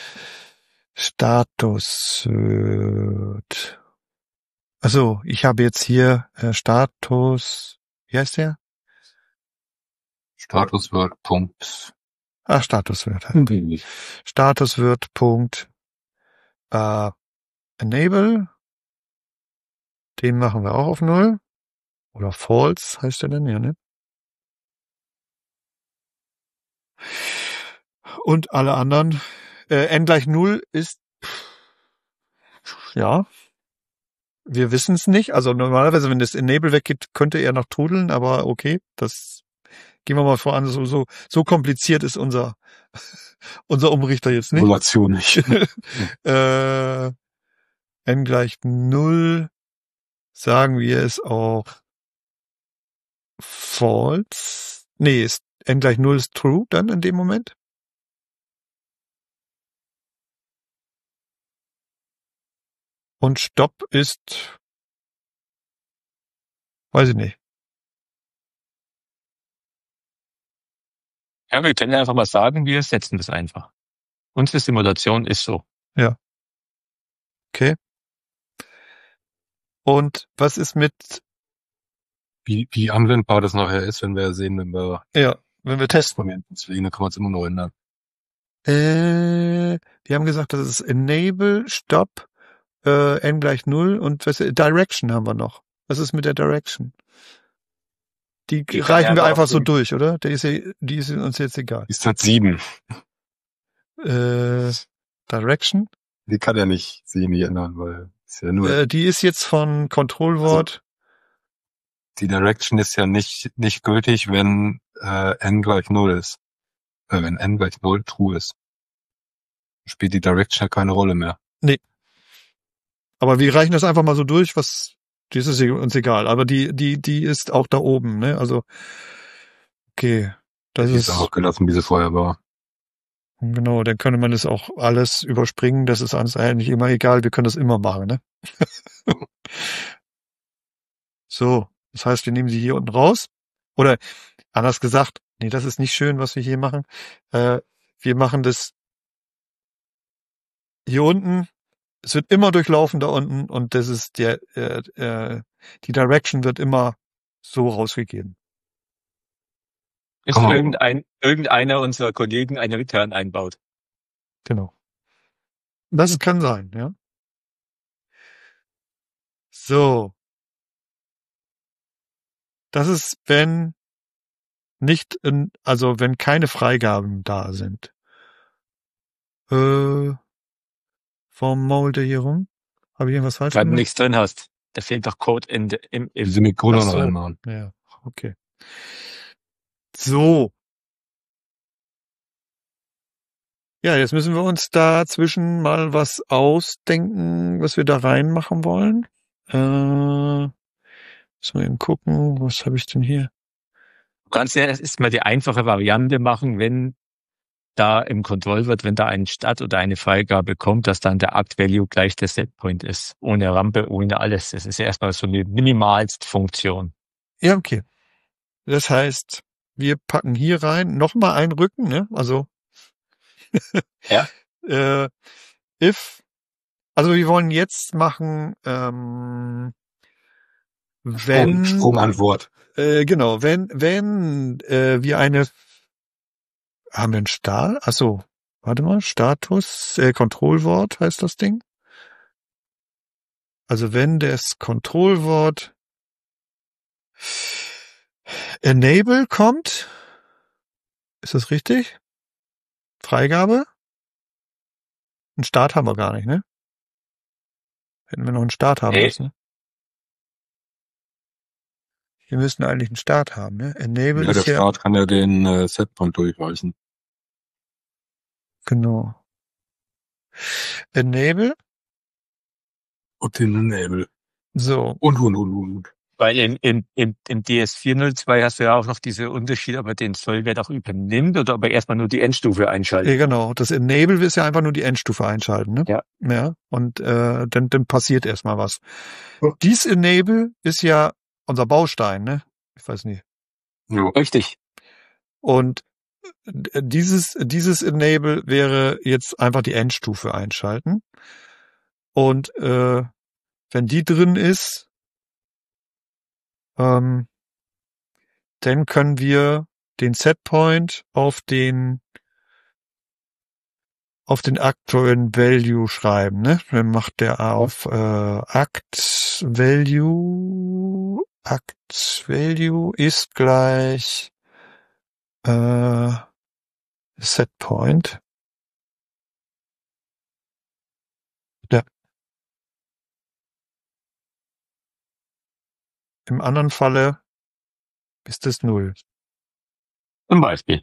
Status wird. Also, ich habe jetzt hier äh, Status, wie heißt der?
Status wird Punkt.
Ah, Status wird halt. Status wird Punkt äh, Enable. Den machen wir auch auf Null. Oder False heißt der denn, ja, ne? Und alle anderen. Äh, n gleich Null ist, ja, wir wissen es nicht. Also normalerweise, wenn das Enable weggeht, könnte er noch trudeln, aber okay, das gehen wir mal voran. So, so, so kompliziert ist unser, unser Umrichter jetzt nicht.
Simulation nicht.
äh, n gleich Null, sagen wir es auch false. Nee, ist n gleich Null ist true dann in dem Moment. Und Stop ist, weiß ich nicht.
Ja, wir können ja einfach mal sagen, wir setzen das einfach. Unsere Simulation ist so.
Okay. Und was ist mit,
Wie, wie anwendbar das nachher ist, wenn wir sehen, wenn wir
ja, wenn wir testen?
Experimenten legen, dann kann man es immer noch ändern.
Äh, wir haben gesagt, das ist Enable, Stop, äh, n gleich Null und was, Direction haben wir noch. Was ist mit der Direction? Die,
Die kann
reichen
er
wir
einfach
einfach so
auf-
durch, oder? Die ist, ja, die ist uns jetzt egal.
Ist halt sieben.
Äh, Direction?
Die kann er nicht sehen, die ändern, weil ist ja nur.
Äh, die ist jetzt von Kontrollwort
die Direction ist ja nicht, nicht gültig, wenn äh, n gleich null ist. Äh, wenn n gleich null true ist. Spielt die Direction ja keine Rolle mehr.
Nee. Aber wir reichen das einfach mal so durch, was, das ist uns egal. Aber die, die, die ist auch da oben, ne? Also, okay. Das
Die ist
ist,
einfach gelassen, wie sie vorher war.
genau, dann könnte man das auch alles überspringen. Das ist uns eigentlich immer egal. Wir können das immer machen, ne? So. Das heißt, wir nehmen sie hier unten raus. Oder, anders gesagt, nee, das ist nicht schön, was wir hier machen. Äh, wir machen das hier unten. Es wird immer durchlaufen da unten und das ist der, äh, äh, die Direction wird immer so rausgegeben.
Bis
Komm mal.
irgendein, irgendeiner unserer Kollegen eine Return einbaut.
Genau. Das kann sein, ja. So. Das ist, wenn nicht in, also wenn keine Freigaben da sind. Äh, warum mault er hier rum? Habe ich irgendwas falsch
Weil du
gemacht?
nichts drin hast. Da fehlt doch Code in, de- im, im
Diese Mikronen
Ach so.
reinmachen.
Ja, okay. So. Ja, jetzt müssen wir uns dazwischen mal was ausdenken, was wir da reinmachen wollen. Äh, müssen wir eben gucken, was habe ich denn hier?
Du kannst ja erstmal die einfache Variante machen, wenn da im Control wird, wenn da ein Start oder eine Freigabe kommt, dass dann der Act-Value gleich der Setpoint ist. Ohne Rampe, ohne alles. Das ist ja erstmal so eine Minimalst-Funktion.
Ja, okay. Das heißt, wir packen hier rein nochmal einen Rücken, ne? Also
Ja.
äh, if, also wir wollen jetzt machen, ähm, wenn,
Sprungantwort.
äh, genau, wenn, wenn äh, wir eine, haben wir einen Start? Ach so, warte mal, Status, äh, Kontrollwort heißt das Ding. Also wenn das Kontrollwort Enable kommt, ist das richtig? Freigabe? Einen Start haben wir gar nicht, ne? Hätten wir noch einen Start haben
Nee.
müssen. Ne? Wir müssen eigentlich einen Start haben, ne? Enable
Ja, der
ist ja,
Start kann ja den äh, Setpoint durchweichen.
genau. Enable,
Und den Enable.
so,
Und, und, und, und.
Weil in, in, in, in D S vier null zwei hast du ja auch noch diese Unterschied, ob er den Sollwert auch übernimmt oder ob er erstmal nur die Endstufe einschaltet.
ja, genau. Das Enable ist ja einfach nur die Endstufe einschalten, ne?
Ja.
Ja. Und äh, dann, dann passiert erstmal was.
Ja.
Dies Enable ist ja unser Baustein, ne? Ich weiß nicht.
Jo.
Richtig.
Und äh, dieses, dieses Enable wäre jetzt einfach die Endstufe einschalten. Und äh, wenn die drin ist, ähm, dann können wir den Setpoint auf den auf den aktuellen Value schreiben, ne? Dann macht der auf äh, Act Value Act Value ist gleich äh, Setpoint. Ja. Im anderen Falle ist es null.
Zum Beispiel.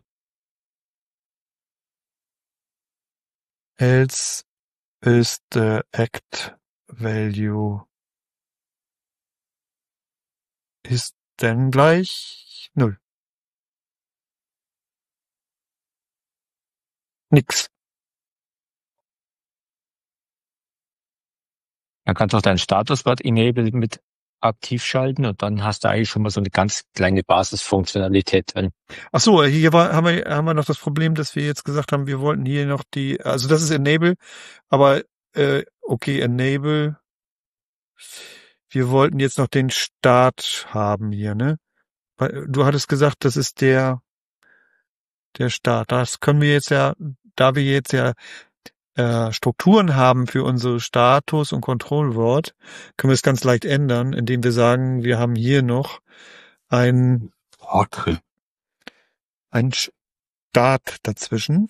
Else ist the Act Value ist dann gleich null. Nix.
Dann kannst du auch dein Statuswort Enable mit aktiv schalten und dann hast du eigentlich schon mal so eine ganz kleine Basisfunktionalität drin.
Ach so, hier war, haben wir, haben wir noch das Problem, dass wir jetzt gesagt haben, wir wollten hier noch die, also das ist Enable, aber äh, okay, Enable. Wir wollten jetzt noch den Start haben hier, ne? Weil du hattest gesagt, das ist der der Start. Das können wir jetzt ja, da wir jetzt ja äh, Strukturen haben für unsere Status- und Kontrollwort, können wir es ganz leicht ändern, indem wir sagen, wir haben hier noch ein
Oh, drin.
ein Start dazwischen.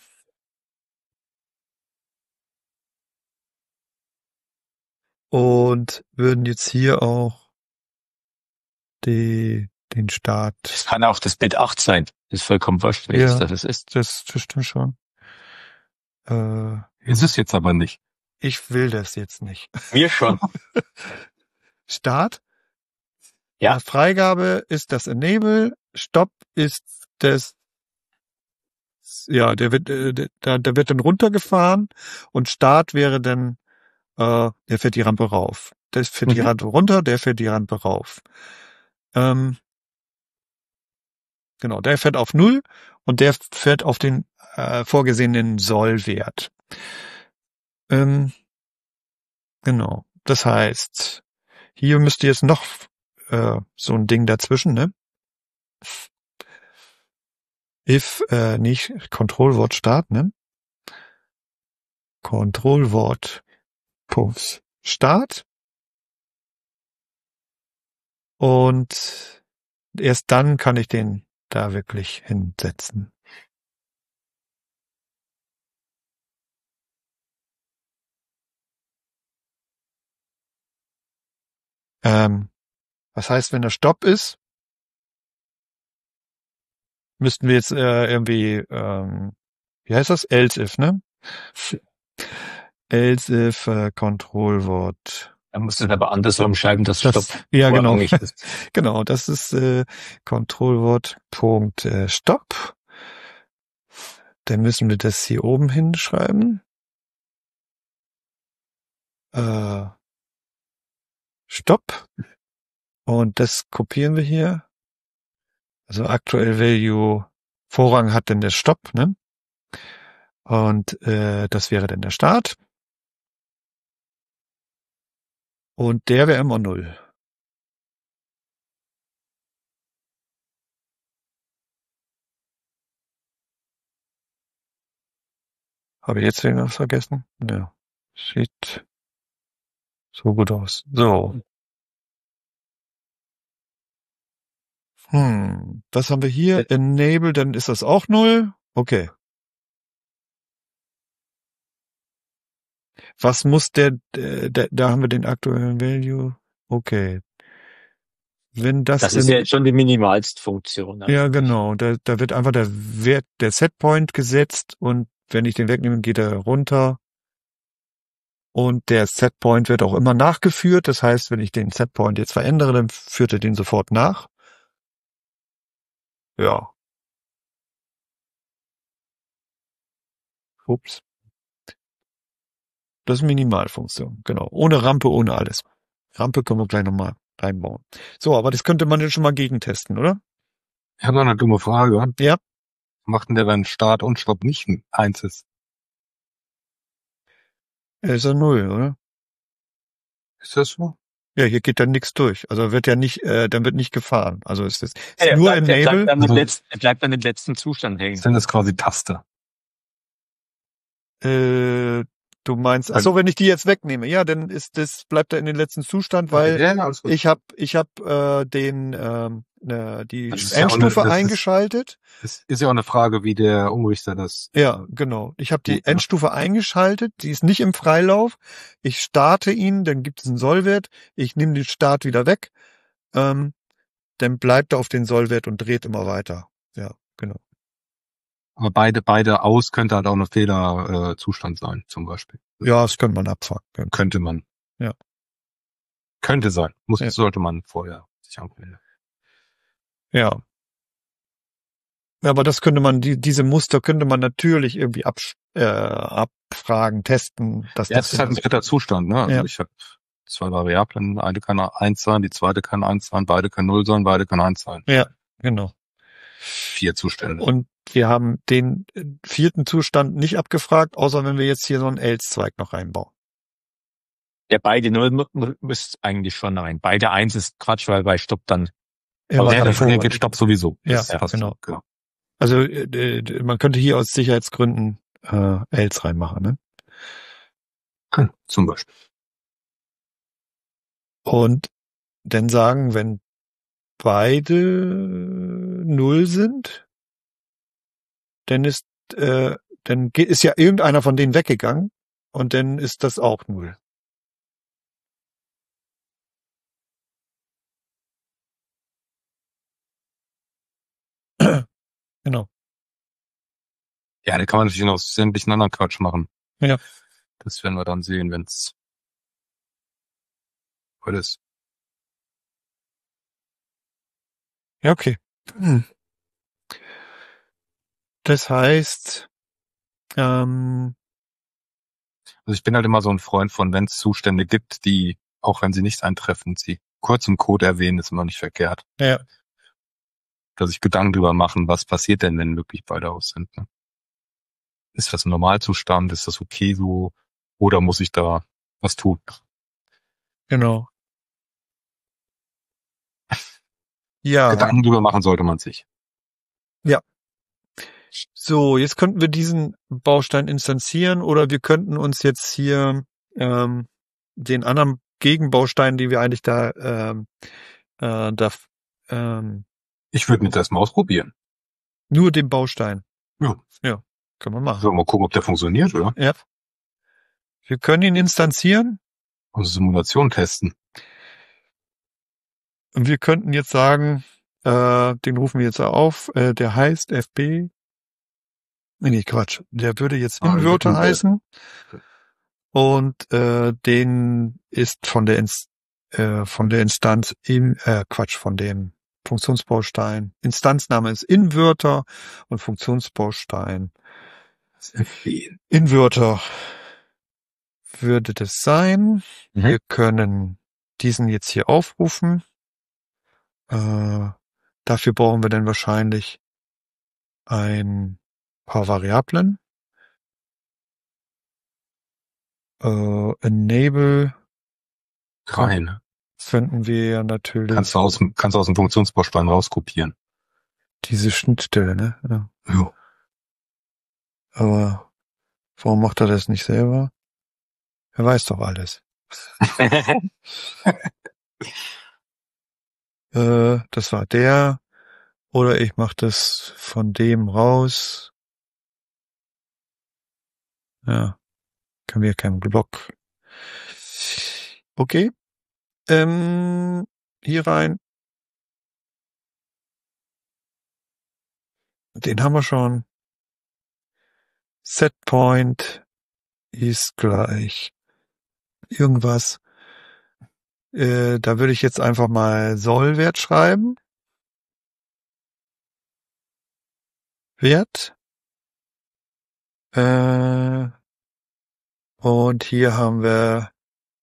Und würden jetzt hier auch die, den Start.
Das kann auch das Bit acht sein. Das ist vollkommen wurscht, welches
Ja.
das ist.
Das, das stimmt schon. Äh,
Ist es jetzt aber nicht.
ich will das jetzt nicht.
Mir schon.
Start.
Ja.
Freigabe ist das Enable. Stopp ist das, ja, der wird, äh, der, der wird dann runtergefahren und Start wäre dann, äh, der fährt die Rampe rauf. Der fährt die
Mhm.
Rampe runter, der fährt die Rampe rauf. Ähm, genau, der fährt auf Null und der fährt auf den äh, vorgesehenen Sollwert. Ähm, genau. Das heißt, hier müsste jetzt noch äh, so ein Ding dazwischen, ne? If, äh, nicht Kontrollwort Start, ne? Kontrollwort Punkt Start. Und erst dann kann ich den da wirklich hinsetzen. Ähm, was heißt, wenn der Stopp ist, müssten wir jetzt äh, irgendwie, ähm, wie heißt das? Else if, ne? Else if äh, Kontrollwort.
Da musst du es aber andersrum schreiben, dass
Das,
Stopp
ja, genau.
vorrangig ist.
Genau, das ist äh, Kontrollwort Punkt äh, Stopp. Dann müssen wir das hier oben hinschreiben. Äh, Stopp. Und das kopieren wir hier. Also aktuell Value Vorrang hat denn der Stopp, ne? Und äh, das wäre dann der Start. Und der wäre immer null. Habe ich jetzt irgendwas vergessen? Ja. Sieht so gut aus. So. Hm. Was haben wir hier? Enable, dann ist das auch null. Okay. Was muss der, der, der da haben wir den aktuellen Value. Okay. Wenn das,
Das ist
in,
ja jetzt schon die Minimalstfunktion.
ja, genau. Da, da wird einfach der Wert, der Setpoint gesetzt und wenn ich den wegnehme, geht er runter. Und der Setpoint wird auch immer nachgeführt. Das heißt, wenn ich den Setpoint jetzt verändere, dann führt er den sofort nach. Ja. Ups. Das ist Minimalfunktion. Genau. Ohne Rampe, ohne alles. Rampe können wir gleich nochmal reinbauen. So, aber das könnte man jetzt schon mal gegentesten, oder?
Ich habe noch eine dumme Frage.
Ja.
Macht denn der, wenn Start und Stopp nicht ein eins ist?
Er ist ja null, oder?
Ist das so?
Ja, hier geht dann nichts durch. Also wird ja nicht, äh, dann wird nicht gefahren. Also ist das ist
Ja,
nur
bleibt, der
Enable.
bleibt dann, im
Also-
letzten, er bleibt dann im letzten Zustand hängen.
Sind das quasi Taste?
Äh, du meinst, ach so, wenn ich die jetzt wegnehme, ja, dann ist das bleibt er in den letzten Zustand, weil
ja, alles gut.
ich habe ich habe äh, den ähm, ne, die
Das ist ja auch
Endstufe
eine- das ist-
eingeschaltet.
Es ist ja auch eine Frage, wie der Umrichter das.
Ja, genau. Ich habe die
Gut, ne?
Endstufe eingeschaltet. Die ist nicht im Freilauf. Ich starte ihn, dann gibt es einen Sollwert. Ich nehme den Start wieder weg. Ähm, dann bleibt er auf den Sollwert und dreht immer weiter. Ja, genau.
Aber beide, beide aus könnte halt auch ein Fehlerzustand äh, Zustand sein, zum Beispiel.
Ja, das könnte man abfangen.
Könnte man.
Ja.
Könnte sein. Muss,
Ja.
sollte man vorher sich angucken.
Ja. Ja, aber das könnte man, die, diese Muster könnte man natürlich irgendwie absch äh, abfragen, testen. Dass
Ja, es ist halt ein dritter Zustand, ne? Also
Ja.
ich habe zwei Variablen, eine kann eins sein, die zweite kann eins sein, beide kann null sein, beide kann eins sein.
Ja, genau.
Vier Zustände.
Und wir haben den äh, vierten Zustand nicht abgefragt, außer wenn wir jetzt hier so einen Else-Zweig noch reinbauen.
Ja, beide Null mu- mu- muss eigentlich schon rein. Beide Eins ist Quatsch, weil bei Stopp dann.
Immer
Aber ja,
davor.
dann geht Stopp sowieso.
Ja,
Das passt
genau.
schon.
Also äh, äh, man könnte hier aus Sicherheitsgründen äh, Else reinmachen, ne?
Hm, zum Beispiel.
Und dann sagen, wenn beide null sind, dann ist äh, dann ge- ist ja irgendeiner von denen weggegangen und dann ist das auch null. Genau.
Ja, da kann man natürlich noch sämtlichen anderen Quatsch machen.
Ja.
Das werden wir dann sehen, wenn's heute ist.
Ja, okay. Hm. Das heißt, ähm,
Also ich bin halt immer so ein Freund von, wenn es Zustände gibt, die, auch wenn sie nicht eintreffen, sie kurz im Code erwähnen, ist immer nicht verkehrt.
ja,
Dass ich Gedanken drüber machen, was passiert denn, wenn wirklich beide aus sind. Ne? Ist das ein Normalzustand? Ist das okay so? Oder muss ich da was tun?
genau. Ja,
Gedanken drüber machen sollte man sich.
so, jetzt könnten wir diesen Baustein instanzieren oder wir könnten uns jetzt hier ähm, den anderen Gegenbaustein, die wir eigentlich da, ähm, äh, da ähm,
Ich würde mir das mal ausprobieren.
nur den Baustein.
Ja.
Ja, können wir machen.
So, mal gucken, ob der funktioniert, oder?
Ja. Wir können ihn instanzieren
Also Simulation testen.
und wir könnten jetzt sagen, äh, den rufen wir jetzt auf, äh, der heißt F B. Nee, Quatsch. Der würde jetzt
Ah,
Inverter
Inverter.
heißen. Und äh, den ist von der Inst äh, von der Instanz in äh, Quatsch, von dem Funktionsbaustein. Instanzname ist Inverter und Funktionsbaustein
Sehr viel.
Inverter würde das sein.
Mhm.
Wir können diesen jetzt hier aufrufen. Äh, dafür brauchen wir dann wahrscheinlich ein paar Variablen. Äh, enable
Rein.
finden wir ja natürlich
Kannst du aus, dem- kannst du aus dem Funktionsbaustein rauskopieren.
diese Schnittstelle, ne? Ja.
Ja.
Aber warum macht er das nicht selber? Er weiß doch alles. Äh, das war der. Oder ich mache das von dem raus. Ja. Können wir keinen Block. Okay. Ähm, hier rein. Den haben wir schon. Setpoint ist gleich irgendwas. Äh, da würde ich jetzt einfach mal Sollwert schreiben. Wert. Äh, und hier haben wir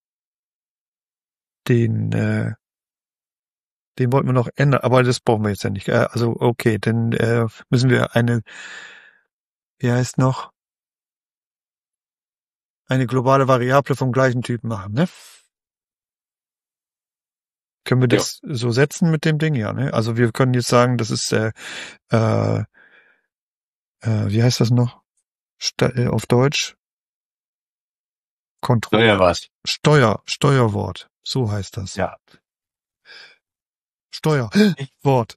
den, äh, den wollten wir noch ändern, aber das brauchen wir jetzt ja nicht. Äh, also okay, dann äh, müssen wir eine, wie heißt noch, eine globale Variable vom gleichen Typ machen, ne? Können wir das so setzen mit dem Ding? Ja, ne? Also wir können jetzt sagen, das ist, äh, äh, äh, wie heißt das noch? Sta- äh, auf Deutsch? Kontrolle.
Steuer was.
Steuer, Steuerwort. So heißt das.
Ja.
Steuerwort.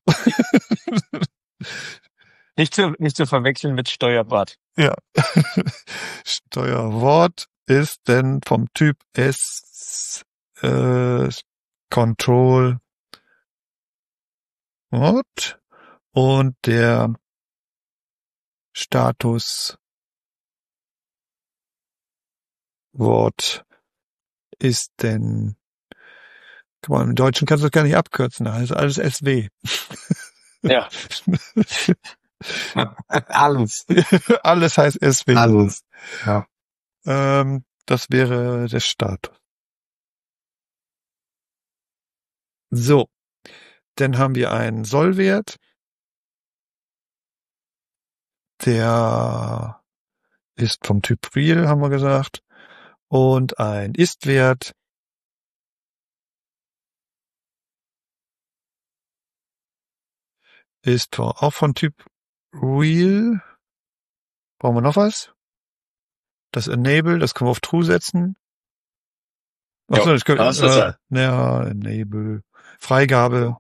Nicht zu, nicht zu verwechseln mit Steuerbart.
Ja. Steuerwort ist denn vom Typ S äh, Control Wort und der Status Wort ist denn, guck mal, im Deutschen kannst du das gar nicht abkürzen, das ist alles S W.
Ja. Alles.
Alles heißt S W.
Alles. Ja.
Ähm, das wäre der Status. So, dann haben wir einen Sollwert, der ist vom Typ Real, haben wir gesagt, und ein Ist-Wert, ist auch von Typ Real. Brauchen wir noch was? Das Enable, das können wir auf True setzen. Achso,
Ja,
das können,
das ist
äh, ja, Enable, Freigabe,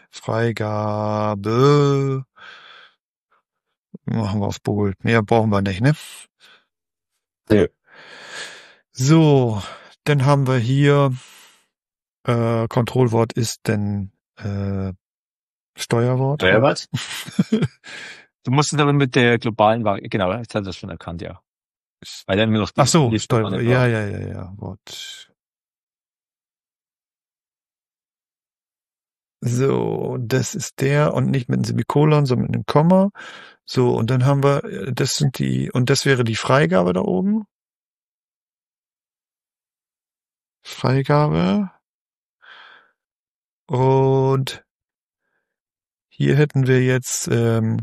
Freigabe, machen wir auf Bold. Mehr brauchen wir nicht, ne?
Nö.
So, dann haben wir hier, äh, Kontrollwort ist denn, äh, Steuerwort.
Steuer was? Du musst es aber mit der globalen Variable, genau, jetzt hat er das schon erkannt, ja. Weil dann nur noch die
Ach so,
Liste
Steuer,
vorne
ja,
war.
ja, ja, ja, Wort. So, das ist der und nicht mit einem Semikolon, sondern mit einem Komma. So, und dann haben wir, äh, das sind die, und das wäre die Freigabe da oben. Freigabe. Und hier hätten wir jetzt ähm,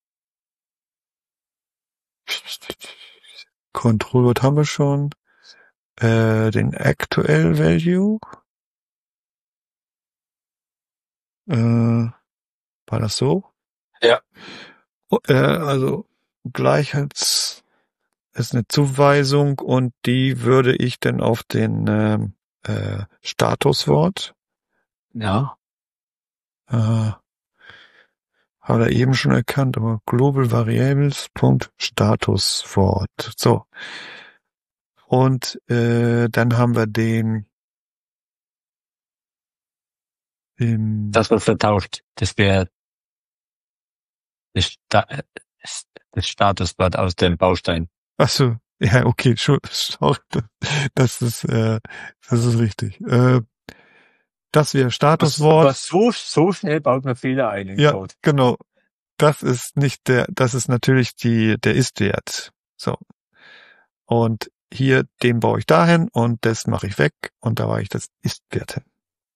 Control Word haben wir schon. Äh, den Actual Value. Äh, war das so?
Ja.
Oh, äh, also Gleichheits ist eine Zuweisung und die würde ich dann auf den ähm, äh, Statuswort.
Ja.
Äh, Hat er eben schon erkannt, aber Global Variables Punkt Statuswort. So. Und äh, dann haben wir den im
Das wird vertauscht. Das wäre das, Sta das Statusblatt aus dem Baustein.
Ach so, ja, okay, schon, schau, das ist, äh, das ist richtig. Äh, das wäre Statuswort.
Was so, so schnell baut man Fehler ein in
Ja,
Code.
genau. Das ist nicht der, das ist natürlich die, der Ist-Wert. So. Und hier, den baue ich dahin und das mache ich weg und da mache ich das Ist-Wert hin.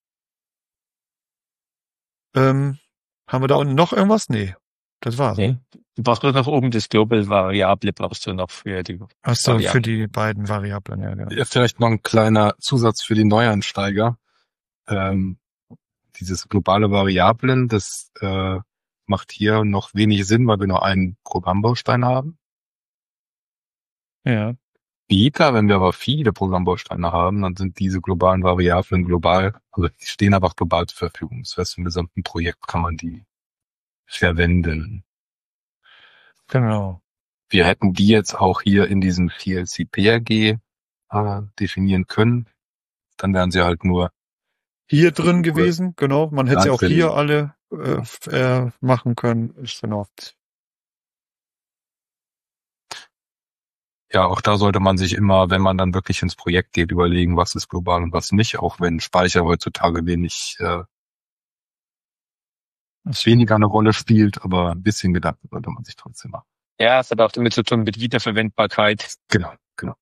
Ähm, haben wir da unten noch irgendwas? Nee, das war's.
Nee. Du brauchst bloß noch oben das Global Variable brauchst du noch für die
Ach so,
Variablen.
für die beiden Variablen, ja, genau.
Ja, vielleicht noch ein kleiner Zusatz für die Neueinsteiger. Ähm, dieses globale Variablen, das äh, macht hier noch wenig Sinn, weil wir nur einen Programmbaustein haben.
Ja.
Später, wenn wir aber viele Programmbausteine haben, dann sind diese globalen Variablen global, also die stehen einfach global zur Verfügung. Das heißt, im gesamten Projekt kann man die verwenden.
Genau.
Wir hätten die jetzt auch hier in diesem P L C P R G äh, definieren können. Dann wären sie halt nur
Hier drin gewesen, genau. Man hätte sie auch
Einzelne.
hier alle äh, f- äh, machen können. Ist genau.
Ja, auch da sollte man sich immer, wenn man dann wirklich ins Projekt geht, überlegen, was ist global und was nicht, auch wenn Speicher heutzutage wenig äh, weniger eine Rolle spielt, aber ein bisschen Gedanken sollte man sich trotzdem machen.
Ja, es hat auch damit zu tun mit Wiederverwendbarkeit.
Genau, genau.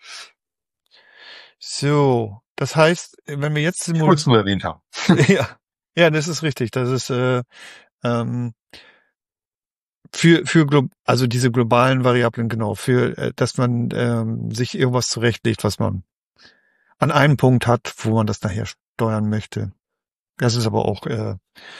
So, das heißt, wenn wir jetzt
Ich
simul-
wollte es nur erwähnt haben.
ja, ja, das ist richtig. Das ist äh, ähm, für für glo- also diese globalen Variablen genau für, äh, dass man ähm, sich irgendwas zurechtlegt, was man an einem Punkt hat, wo man das nachher steuern möchte. Das ist aber auch äh,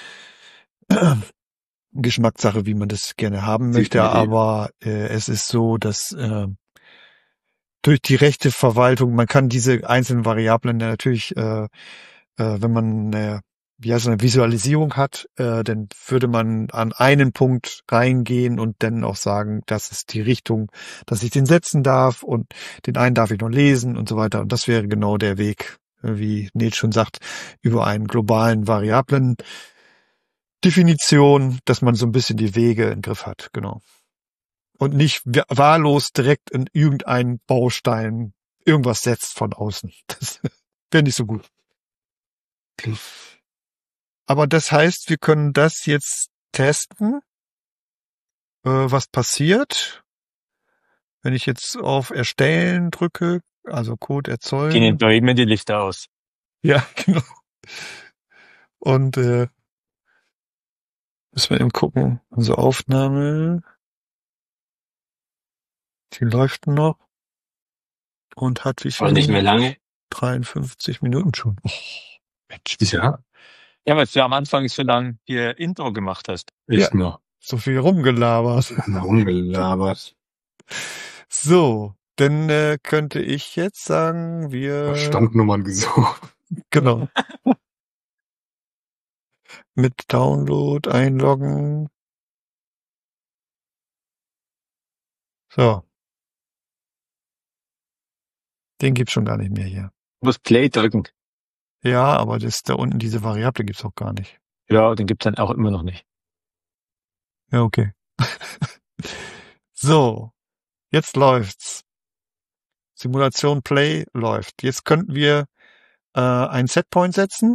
Geschmackssache, wie man das gerne haben möchte.
Definitiv.
Aber äh, es ist so, dass äh, durch die rechte Verwaltung, man kann diese einzelnen Variablen ja natürlich, äh, äh, wenn man äh, wie heißt es, eine Visualisierung hat, äh, dann würde man an einen Punkt reingehen und dann auch sagen, das ist die Richtung, dass ich den setzen darf und den einen darf ich noch lesen und so weiter. Und das wäre genau der Weg, äh, wie Nils schon sagt, über einen globalen Variablen Definition, dass man so ein bisschen die Wege im Griff hat, genau. Und nicht wa- wahllos direkt in irgendeinen Baustein irgendwas setzt von außen. Das wäre nicht so gut. Aber das heißt, wir können das jetzt testen, äh, was passiert, wenn ich jetzt auf Erstellen drücke, also Code
Gehen
erzeugen.
bei ihm die Lichter aus.
Ja, genau. Und äh, müssen wir eben gucken. Unsere Aufnahme, die läuft noch und hat wie viel?
Aber nicht mehr lange.
dreiundfünfzig Minuten schon. Oh, Mensch,
Ja,
Ja, weil du am Anfang so lange hier Intro gemacht hast.
ich
Ja.
nur
so viel rumgelabert.
rumgelabert.
So, dann äh, könnte ich jetzt sagen, wir
Standnummern gesucht.
genau mit Download einloggen. So, den gibt's schon gar nicht mehr hier.
Du musst Play drücken.
Ja, aber das da unten diese Variable gibt's auch gar nicht.
Ja, den gibt's dann auch immer noch nicht.
Ja, okay. So, jetzt läuft's. Simulation Play läuft. Jetzt könnten wir äh, einen Setpoint setzen.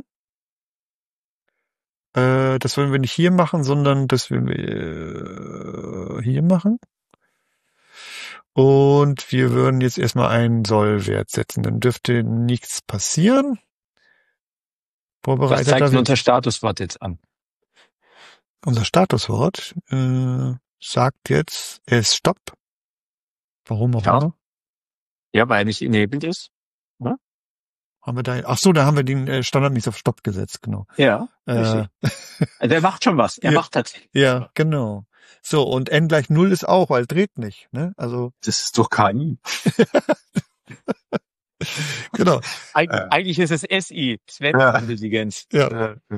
Äh, das würden wir nicht hier machen, sondern das würden wir äh, hier machen. Und wir würden jetzt erstmal einen Sollwert setzen. Dann dürfte nichts passieren.
Was
Vorbereitet
zeigt
das
denn unser Statuswort jetzt an?
unser Statuswort äh, sagt jetzt, er ist Stopp. Warum auch
Ja.
immer.
Ja, weil er nicht enabled ist.
Haben wir da? Ach so, da haben wir den äh, Standard nicht auf Stopp gesetzt, genau.
Ja.
Äh,
Also er macht schon was. Er
Ja.
macht tatsächlich.
ja, genau. So, und n gleich null ist auch, weil dreht nicht, ne? Also,
Das ist doch K I.
genau.
Eig
Äh.
Eigentlich ist es S I, Sven
Ja.
Intelligenz.
Ja.
Äh,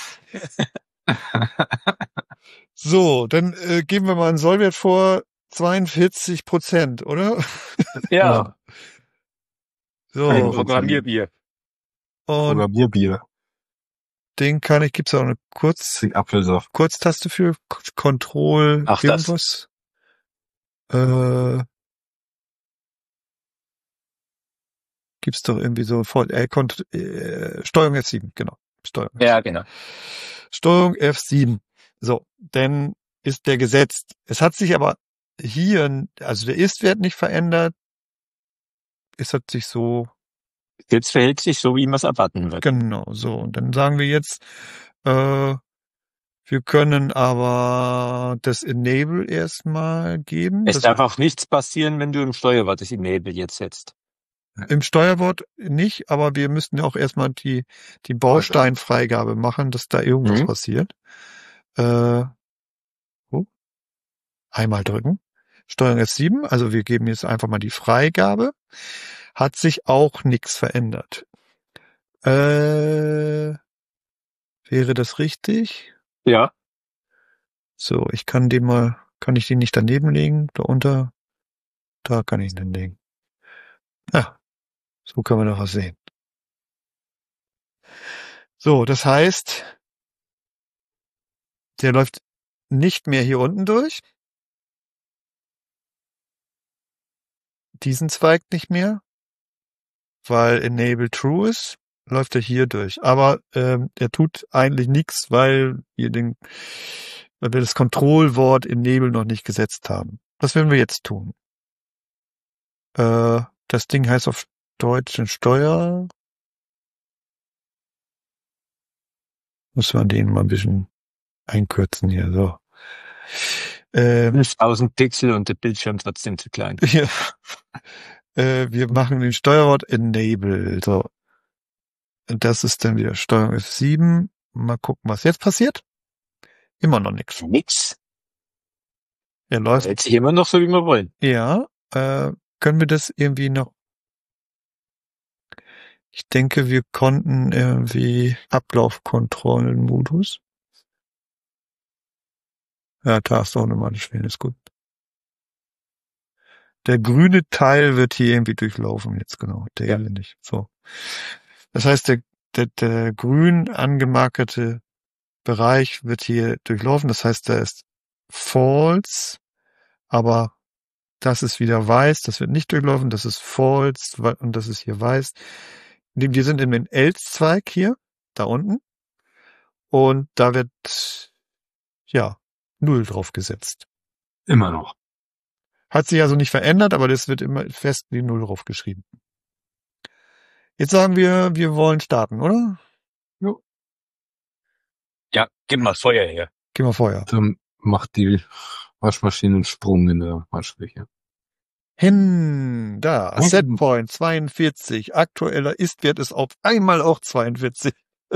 So, dann äh, geben wir mal einen Sollwert vor, zweiundvierzig Prozent, oder?
Ja.
So,
Ein
Ja.
Programmierbier.
und
Programmierbier.
den kann ich, gibt's auch eine Kurz,
Trink Apfelsaft.
Kurztaste für K- Control,
Ach, das.
irgendwas. Äh, gibt's doch irgendwie so voll, äh, Kont äh, Steuerung F sieben, genau. Steuerung.
Ja, genau.
Steuerung F sieben. So, dann ist der gesetzt. Es hat sich aber hier, also der Ist-Wert nicht verändert. Es hat sich so,
Jetzt verhält sich so, wie man es erwarten wird.
genau, so. Und dann sagen wir jetzt, äh, wir können aber das Enable erstmal geben.
Es
Das
darf auch nichts passieren, wenn du im Steuerwort das Enable jetzt setzt.
im Steuerwort nicht, aber wir müssten ja auch erstmal die, die Bausteinfreigabe machen, dass da irgendwas
Mhm.
passiert. Äh, oh, einmal drücken. Steuerung F sieben, also wir geben jetzt einfach mal die Freigabe. Hat sich auch nichts verändert. Äh, wäre das richtig?
Ja.
So, ich kann den mal, kann ich den nicht daneben legen? Da unter, da kann ich den legen. Ja, so können wir noch was sehen. So, das heißt, der läuft nicht mehr hier unten durch. Diesen Zweig nicht mehr, weil Enable True ist, läuft er hier durch. Aber ähm, er tut eigentlich nichts, weil wir den, weil wir das Kontrollwort Enable noch nicht gesetzt haben. Was werden wir jetzt tun? Äh, das Ding heißt auf Deutsch ein Steuer. Muss man den mal ein bisschen einkürzen hier, so. Ähm,
tausend Pixel und der Bildschirm trotzdem zu klein.
ja. äh, wir machen den Steuerwort Enable, so. Und das ist dann wieder Steuerung F sieben. Mal gucken, was jetzt passiert. Immer noch nichts.
Nix.
Er läuft.
Verhält sich immer noch so, wie wir wollen.
Ja, äh, können wir das irgendwie noch? Ich denke, wir konnten irgendwie Ablaufkontrollen-Modus. Ja, Task automatisch wählen, ist gut. Der grüne Teil wird hier irgendwie durchlaufen jetzt, genau. Der
Ja.
hier nicht. So. Das heißt, der, der, der grün angemarkerte Bereich wird hier durchlaufen. Das heißt, da ist false, aber das ist wieder weiß. Das wird nicht durchlaufen. Das ist false und das ist hier weiß. Wir sind in den Else-Zweig hier, da unten. Und da wird, ja, null drauf gesetzt.
Immer noch.
Hat sich also nicht verändert, aber das wird immer fest die null drauf geschrieben. Jetzt sagen wir, wir wollen starten, oder?
Ja, gib mal Feuer her.
Gehen wir vorher.
Dann macht die Waschmaschine einen Sprung in der Waschfläche.
Hin, da,
Oh.
Setpoint zweiundvierzig. Aktueller Ist-Wert ist auf einmal auch zweiundvierzig.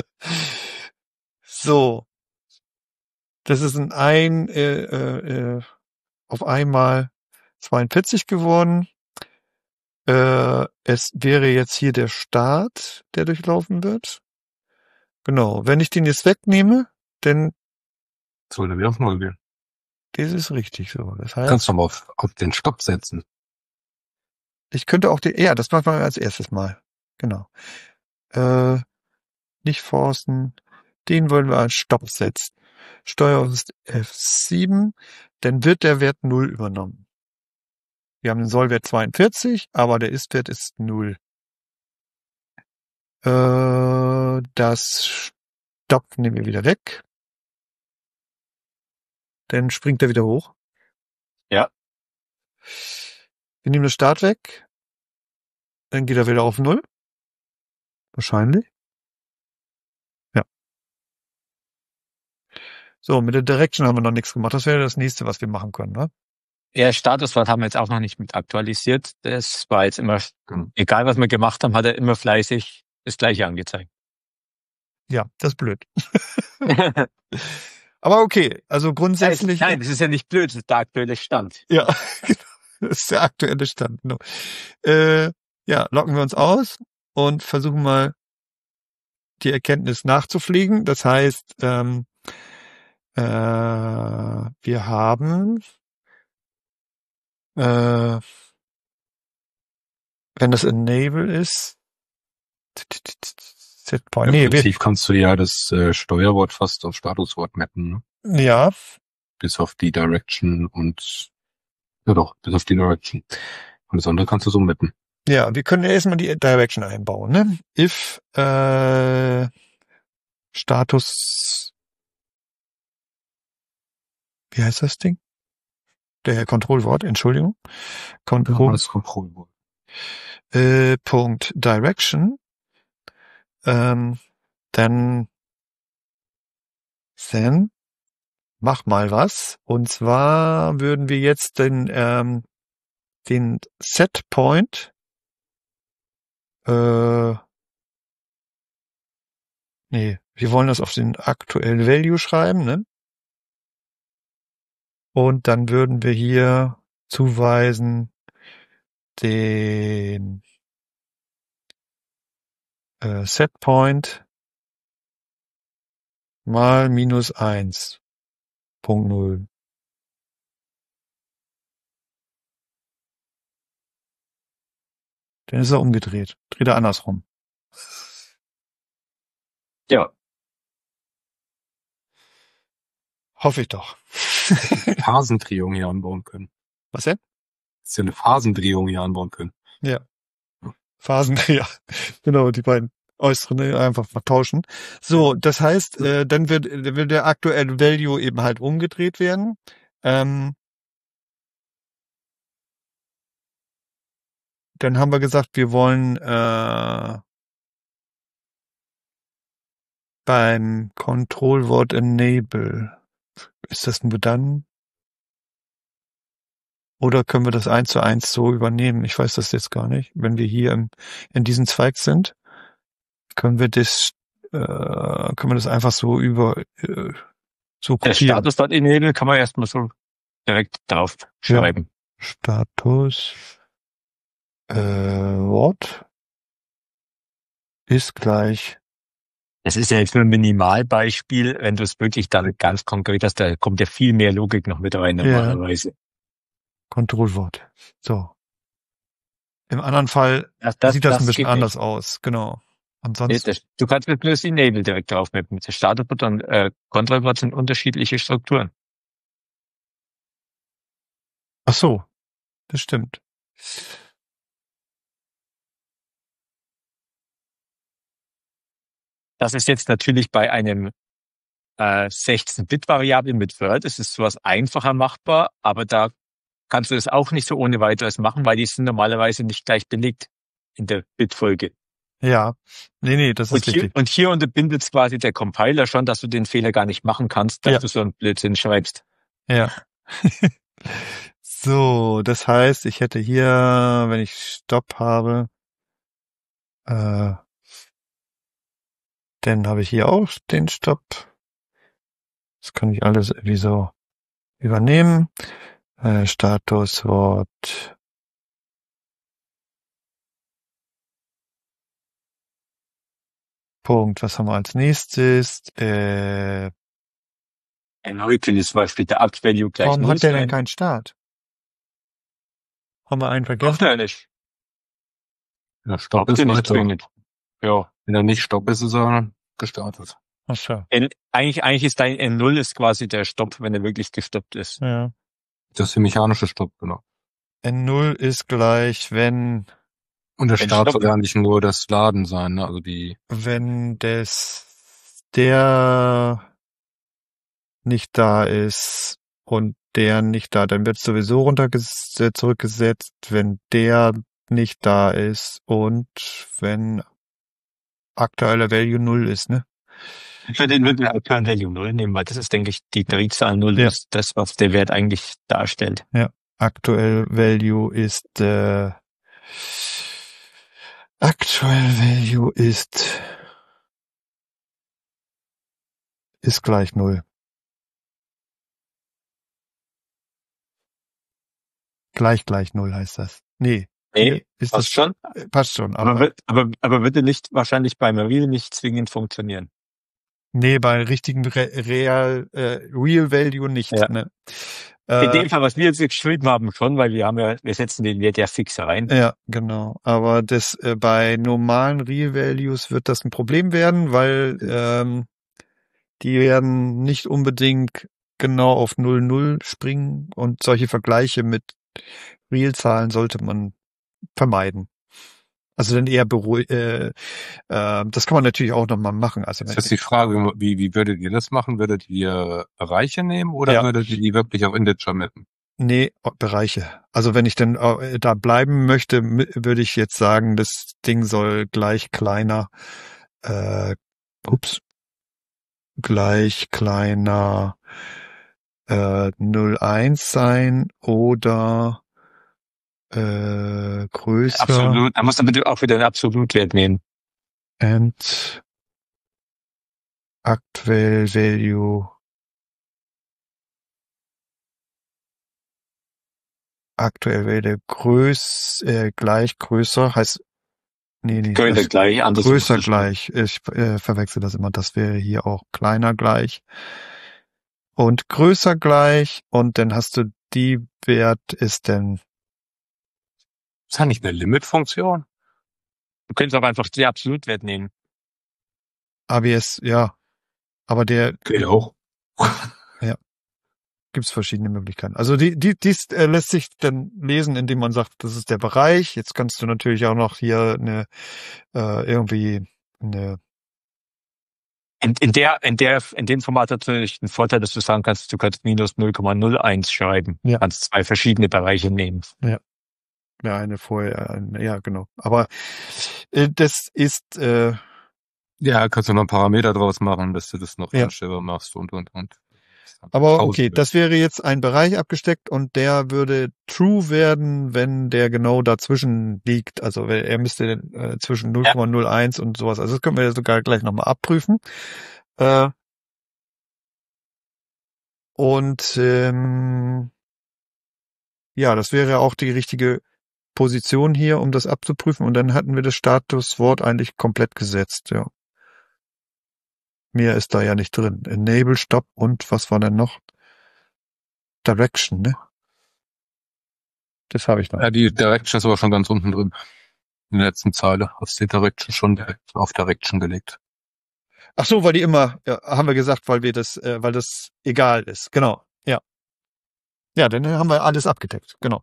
So. Das ist ein, ein äh, äh, auf einmal zweiundvierzig geworden. Äh, es wäre jetzt hier der Start, der durchlaufen wird. Genau. Wenn ich den jetzt wegnehme, dann
Soll er wieder auf Null gehen.
das ist richtig so. Das heißt,
Kannst du aber auf, auf den Stopp setzen.
ich könnte auch die, ja, das machen wir als erstes Mal. Genau. Äh, nicht forcen. Den wollen wir als Stopp setzen. Steuerung ist F sieben, dann wird der Wert null übernommen. Wir haben den Sollwert zweiundvierzig, aber der Ist-Wert ist null. Äh, das Stopp nehmen wir wieder weg. Dann springt er wieder hoch.
Ja.
Wir nehmen das Start weg. Dann geht er wieder auf null. Wahrscheinlich. Ja. So, mit der Direction haben wir noch nichts gemacht. Das wäre das nächste, was wir machen können, ne?
Ja, Statuswort haben wir jetzt auch noch nicht mit aktualisiert. Das war jetzt immer, egal was wir gemacht haben, hat er immer fleißig das Gleiche angezeigt.
Ja, das ist blöd. Aber okay, also grundsätzlich.
Nein, das ist ja nicht blöd, das ist der aktuelle Stand.
Ja, genau. Das ist der aktuelle Stand. Genau. Äh, ja, locken wir uns aus und versuchen mal die Erkenntnis nachzupflegen. Das heißt, ähm, äh, wir haben, äh, wenn das Enable ist, Setpoint.
Im
Nee, wir,
Prinzip kannst du ja das äh, Steuerwort fast auf Statuswort mappen, ne?
ja,
Bis auf die Direction und ja doch, bis auf die Direction. Und das andere kannst du so mappen.
ja, wir können ja erstmal die Direction einbauen, ne? If äh, Status, wie heißt das Ding? Der Kontrollwort, Entschuldigung. Control,
Das Kontrollwort.
äh, Punkt Direction. Ähm, dann, then, mach mal was. Und zwar würden wir jetzt den, ähm, den Setpoint, äh, nee, wir wollen das auf den aktuellen Value schreiben, ne? Und dann würden wir hier zuweisen den äh, Setpoint mal minus eins Punkt null. Dann ist er umgedreht. Dreht er andersrum.
Ja.
Hoffe ich doch.
Phasendrehung hier anbauen können.
Was denn?
Dass wir eine Phasendrehung hier anbauen können.
Ja. Phasen, ja. Genau, die beiden äußeren ne, einfach vertauschen. So, das heißt, äh, dann wird, wird der aktuelle Value eben halt umgedreht werden. Ähm, dann haben wir gesagt, wir wollen äh, beim Kontrollwort Enable. Ist das nur dann? Oder können wir das eins zu eins so übernehmen? Ich weiß das jetzt gar nicht. Wenn wir hier im, in diesem Zweig sind, können wir das, äh, können wir das einfach so über, äh, so
Der
kopieren.
Status.enable kann man erstmal so direkt drauf schreiben.
Status, äh, Wort ist gleich.
Das ist ja jetzt nur ein Minimalbeispiel. Wenn du es wirklich dann ganz konkret hast, da kommt ja viel mehr Logik noch mit rein
Ja.
normalerweise.
Kontrollwort. So. Im anderen Fall
Das, das,
sieht das,
das
ein bisschen
geht
anders
nicht.
aus. Genau.
Nee,
Ansonsten,
das, du kannst mit nur das Enable direkt drauf mappen. Das Statuswort und äh, Kontrollwort sind unterschiedliche Strukturen.
ach so, das stimmt.
Das ist jetzt natürlich bei einem äh, sechzehn-Bit-Variable mit Word, ist es sowas einfacher machbar, aber da kannst du es auch nicht so ohne weiteres machen, weil die sind normalerweise nicht gleich belegt in der Bitfolge.
Ja. Nee, nee, das
Und
ist
hier,
richtig.
und hier unterbindet quasi der Compiler schon, dass du den Fehler gar nicht machen kannst, dass
Ja.
du so einen Blödsinn schreibst.
Ja. So, das heißt, ich hätte hier, wenn ich Stopp habe, äh, dann habe ich hier auch den Stopp. Das kann ich alles irgendwie so übernehmen. Äh, Statuswort. Punkt. Was haben wir als nächstes? Äh,
Erneut könnte zum Beispiel der Act-Value gleich
warum
null
hat der denn
sein.
keinen Start? Haben wir einen
Braucht
vergessen?
er nicht.
Ja, Stopp
Braucht
ist
er nicht
weiter.
zwingend. Ja.
Wenn er nicht Stopp ist, ist er gestartet.
Ach so.
N, eigentlich, eigentlich ist dein N null ist quasi der Stopp, wenn er wirklich gestoppt ist.
Ja.
Das ist der mechanische Stopp, genau.
N null ist gleich, wenn,
Und der
Wenn
Start
Stopp-
soll ja nicht nur das Laden sein, ne? Also die,
wenn das, der nicht da ist und der nicht da, dann wird sowieso runtergesetzt, äh, zurückgesetzt, wenn der nicht da ist und wenn aktueller Value null ist, ne?
Ich würde den wirklich aktuellen Value null nehmen, weil das ist, denke ich, die Drehzahl null
Ja.
ist das, was der Wert eigentlich darstellt.
Aktuell Value ist, äh, aktuell Value ist, ist gleich null. Gleich gleich null heißt das. Nee.
Nee,
ist
passt
das
schon.
äh, passt schon,
Aber,
aber
wird- aber, aber würde nicht wahrscheinlich bei Real nicht zwingend funktionieren.
nee, bei richtigen Re Real, äh, Real Value nicht,
Ja.
ne?
In
Äh,
dem Fall, was wir jetzt geschrieben haben, schon, weil wir haben ja, wir setzen den Wert ja fix rein.
ja, genau. Aber das äh, bei normalen Real Values wird das ein Problem werden, weil ähm, die werden nicht unbedingt genau auf null null springen und solche Vergleiche mit Realzahlen sollte man vermeiden. Also dann eher beruhig, äh, äh, das kann man natürlich auch nochmal machen. Also
das ist die Frage, wie, wie würdet ihr das machen? Würdet ihr Bereiche nehmen oder
Ja.
würdet ihr die wirklich auf Integer mappen?
nee, Bereiche. Also wenn ich denn äh, da bleiben möchte, mi- würde ich jetzt sagen, das Ding soll gleich kleiner, äh, ups, gleich kleiner äh, null Komma eins sein oder äh, größer
Absolut. Da muss man bitte auch wieder einen Absolutwert nehmen.
and aktuell Value aktuell Value größ, äh, gleich größer heißt nee, nee,
Könnte
das,
gleich anders.
größer gleich. Ich äh, verwechsel das immer. Das wäre hier auch kleiner gleich und größer gleich und dann hast du die Wert ist dann
Ist ja nicht eine Limit-Funktion?
Du könntest auch einfach den Absolutwert nehmen.
A B S, ja. Aber der
Geht auch.
gibt's verschiedene Möglichkeiten. Also die, die, dies äh, lässt sich dann lesen, indem man sagt, das ist der Bereich. Jetzt kannst du natürlich auch noch hier eine äh, irgendwie eine
In, in der, in der, in dem Format hat natürlich einen Vorteil, dass du sagen kannst, du kannst minus null Komma null eins schreiben.
Ja.
Du kannst zwei verschiedene Bereiche nehmen.
ja eine vorher, eine, ja genau. Aber äh, das ist äh,
Ja, kannst du noch einen Parameter draus machen, dass du das noch
Ja.
einstellbar machst und, und, und.
aber
Tausende.
okay, das wäre jetzt ein Bereich abgesteckt und der würde true werden, wenn der genau dazwischen liegt. Also wenn- er müsste äh, zwischen null Komma null eins und sowas. Also das können wir sogar gleich nochmal abprüfen. Äh, und ähm, ja, das wäre auch die richtige Position hier, um das abzuprüfen. Und dann hatten wir das Statuswort eigentlich komplett gesetzt. Ja, mehr ist da ja nicht drin. Enable, Stop und was war denn noch? Direction, ne? Das habe ich noch.
Ja, die Direction ist aber schon ganz unten drin. In der letzten Zeile hast du die Direction schon direkt auf Direction gelegt.
Ach so, weil die immer, ja, haben wir gesagt, weil wir das, äh, weil das egal ist. Genau, ja. Ja, dann haben wir alles abgedeckt. Genau.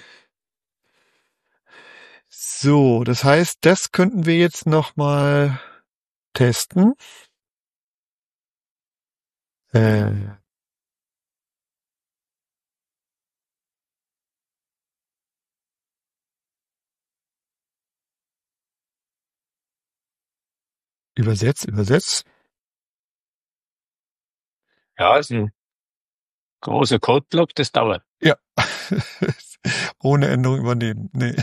So, das heißt, das könnten wir jetzt noch mal testen. Äh, übersetzt, übersetzt.
Ja, ist ein großer Codeblock, das dauert.
Ja. Ohne Änderung übernehmen. Nee.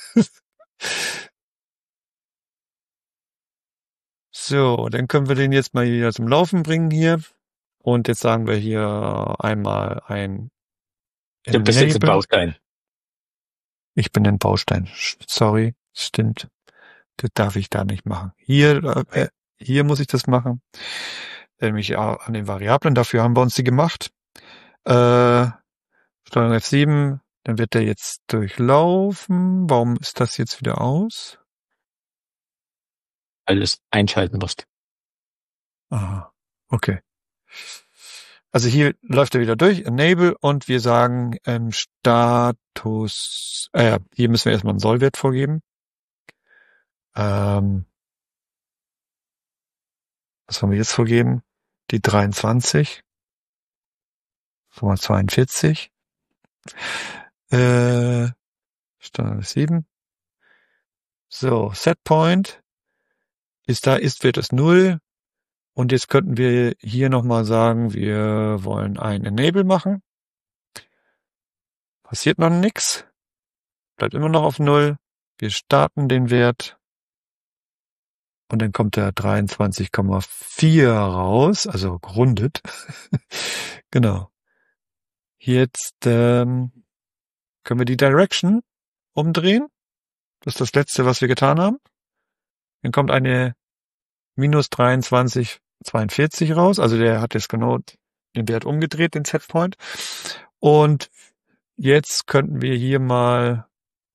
So, dann können wir den jetzt mal wieder zum Laufen bringen hier. Und jetzt sagen wir hier einmal ein
Du bist jetzt ein
Enable.
Baustein.
Ich bin ein Baustein. Sch- Sorry, stimmt. Das darf ich da nicht machen. Hier, äh, hier muss ich das machen. Nämlich ja, an den Variablen. Dafür haben wir uns die gemacht. Äh, Steuerung F sieben. Dann wird der jetzt durchlaufen. Warum ist das jetzt wieder aus?
Alles einschalten musst.
Aha. Okay. Also hier läuft er wieder durch, Enable, und wir sagen ähm, Status, äh, ja, hier müssen wir erstmal einen Sollwert vorgeben. Ähm, was haben wir jetzt vorgeben? Die dreiundzwanzig Komma zweiundvierzig. Äh, Standard sieben. So, Setpoint ist da, ist wird es null. Und jetzt könnten wir hier nochmal sagen, wir wollen ein Enable machen. Passiert noch nichts. Bleibt immer noch auf null. Wir starten den Wert. Und dann kommt der dreiundzwanzig Komma vier raus, also gerundet. Genau. Jetzt ähm, können wir die Direction umdrehen. Das ist das letzte, was wir getan haben. Dann kommt eine minus dreiundzwanzig Komma zweiundvierzig raus. Also der hat jetzt genau den Wert umgedreht, den Setpoint. Und jetzt könnten wir hier mal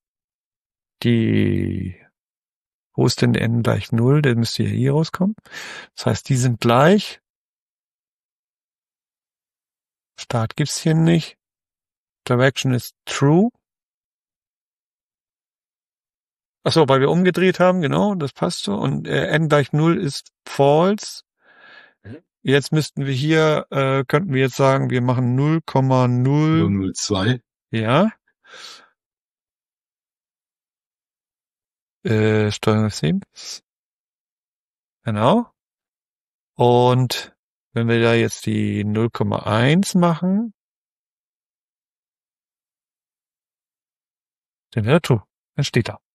die, wo ist denn der N gleich null? Der müsste hier rauskommen. Das heißt, die sind gleich. Start gibt's hier nicht. Direction ist true. Achso, weil wir umgedreht haben, genau, das passt so. Und äh, N gleich null ist false. Jetzt müssten wir hier, äh, könnten wir jetzt sagen, wir machen null Komma null.
null Komma zwei.
Ja. Äh, Steuerung sieben. Genau. Und wenn wir da jetzt die null Komma eins machen, dann wäre true. Dann steht da.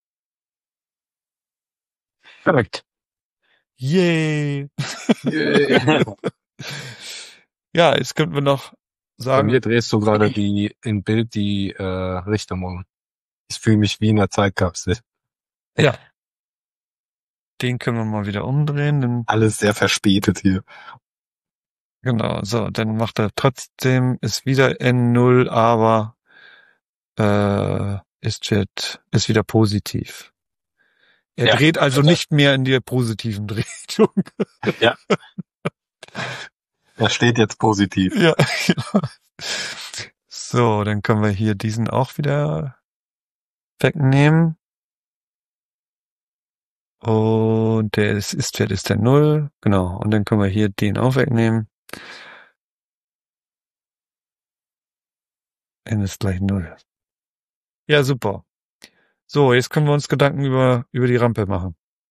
Korrekt.
Yay!
Yeah.
Ja, jetzt könnten wir noch
Bei
sagen,
mir drehst du gerade die im Bild die äh, Richtung um. Ich fühle mich wie in einer Zeitkapsel.
ja, den können wir mal wieder umdrehen. Dann,
Alles sehr verspätet hier.
genau, so, dann macht er trotzdem, ist wieder N null, aber äh, ist jetzt, ist wieder positiv. Er
Ja,
dreht also
also-
nicht mehr in die positiven Richtung.
Ja.
Er steht jetzt positiv.
Ja, genau. So, dann können wir hier diesen auch wieder wegnehmen. Und der ist, ist Wert ist der null. Genau. Und dann können wir hier den auch wegnehmen. N ist gleich null. Ja, super. So, jetzt können wir uns Gedanken über, über die Rampe machen.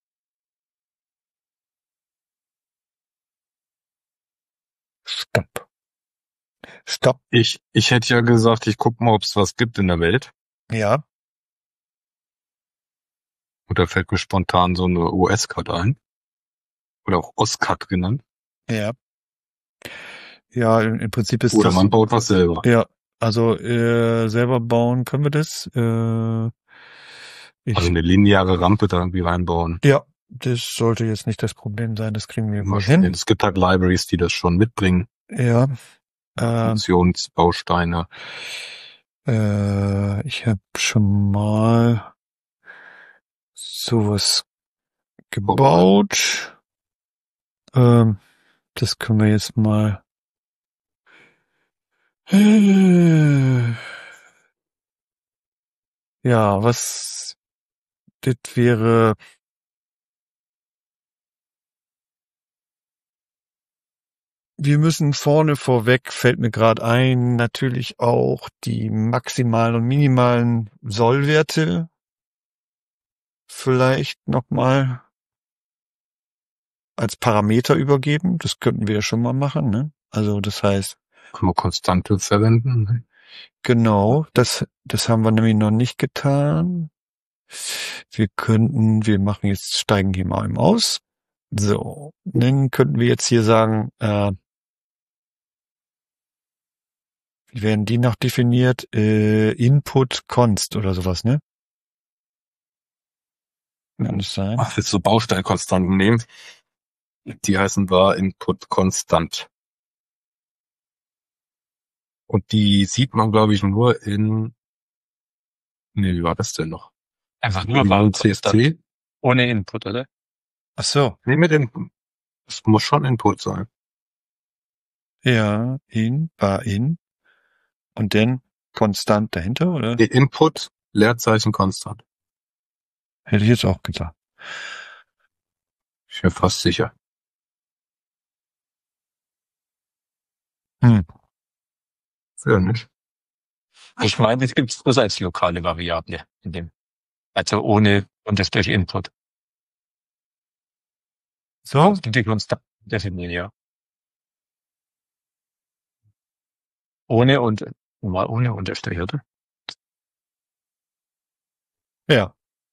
Stopp. Stopp.
Ich, ich hätte ja gesagt, ich guck mal, ob es was gibt in der Welt.
Ja.
Und da fällt mir spontan so eine O S-Cut ein. Oder auch O S-Cut genannt.
Ja. Ja, im, im Prinzip ist
Oder
das.
man baut was selber.
Ja, also äh, selber bauen können wir das. Äh, ich,
Also eine lineare Rampe da irgendwie reinbauen.
ja, das sollte jetzt nicht das Problem sein. Das kriegen wir
Mal
wohl
sehen.
hin.
Es gibt halt Libraries, die das schon mitbringen.
Ja. Ähm,
Funktionsbausteine.
äh, ich habe schon mal sowas gebaut. Ähm, das können wir jetzt mal. Ja, was das wäre. Wir müssen vorne vorweg, fällt mir gerade ein, natürlich auch die maximalen und minimalen Sollwerte vielleicht nochmal als Parameter übergeben. Das könnten wir ja schon mal machen, ne? Also das heißt,
Können wir Konstante verwenden?
genau, das, das haben wir nämlich noch nicht getan. Wir könnten, wir machen jetzt, steigen hier mal eben aus. So, dann könnten wir jetzt hier sagen, äh, wie werden die noch definiert? Äh, Input Const oder sowas, ne? Kann das sein?
Ach, willst du Bausteinkonstanten nehmen? Die heißen war Input konstant. Und die sieht man, glaube ich, nur in, nee, wie war das denn noch?
Einfach nur
In
Wahl
C S C?
ohne Input, oder?
Ach so.
Nee, mit den, es muss schon Input sein.
Ja, in, bar in. Und dann konstant dahinter, oder?
Die Input, Leerzeichen konstant.
Hätte ich jetzt auch gesagt.
Ich bin fast sicher.
Hm.
Ja, nicht?
Ich meine, es gibt es als lokale Variable in dem. Also ohne Unterstrich Input.
So?
Die konstant definieren, ja. Ohne und, mal ohne Unterstrich, oder?
Ja.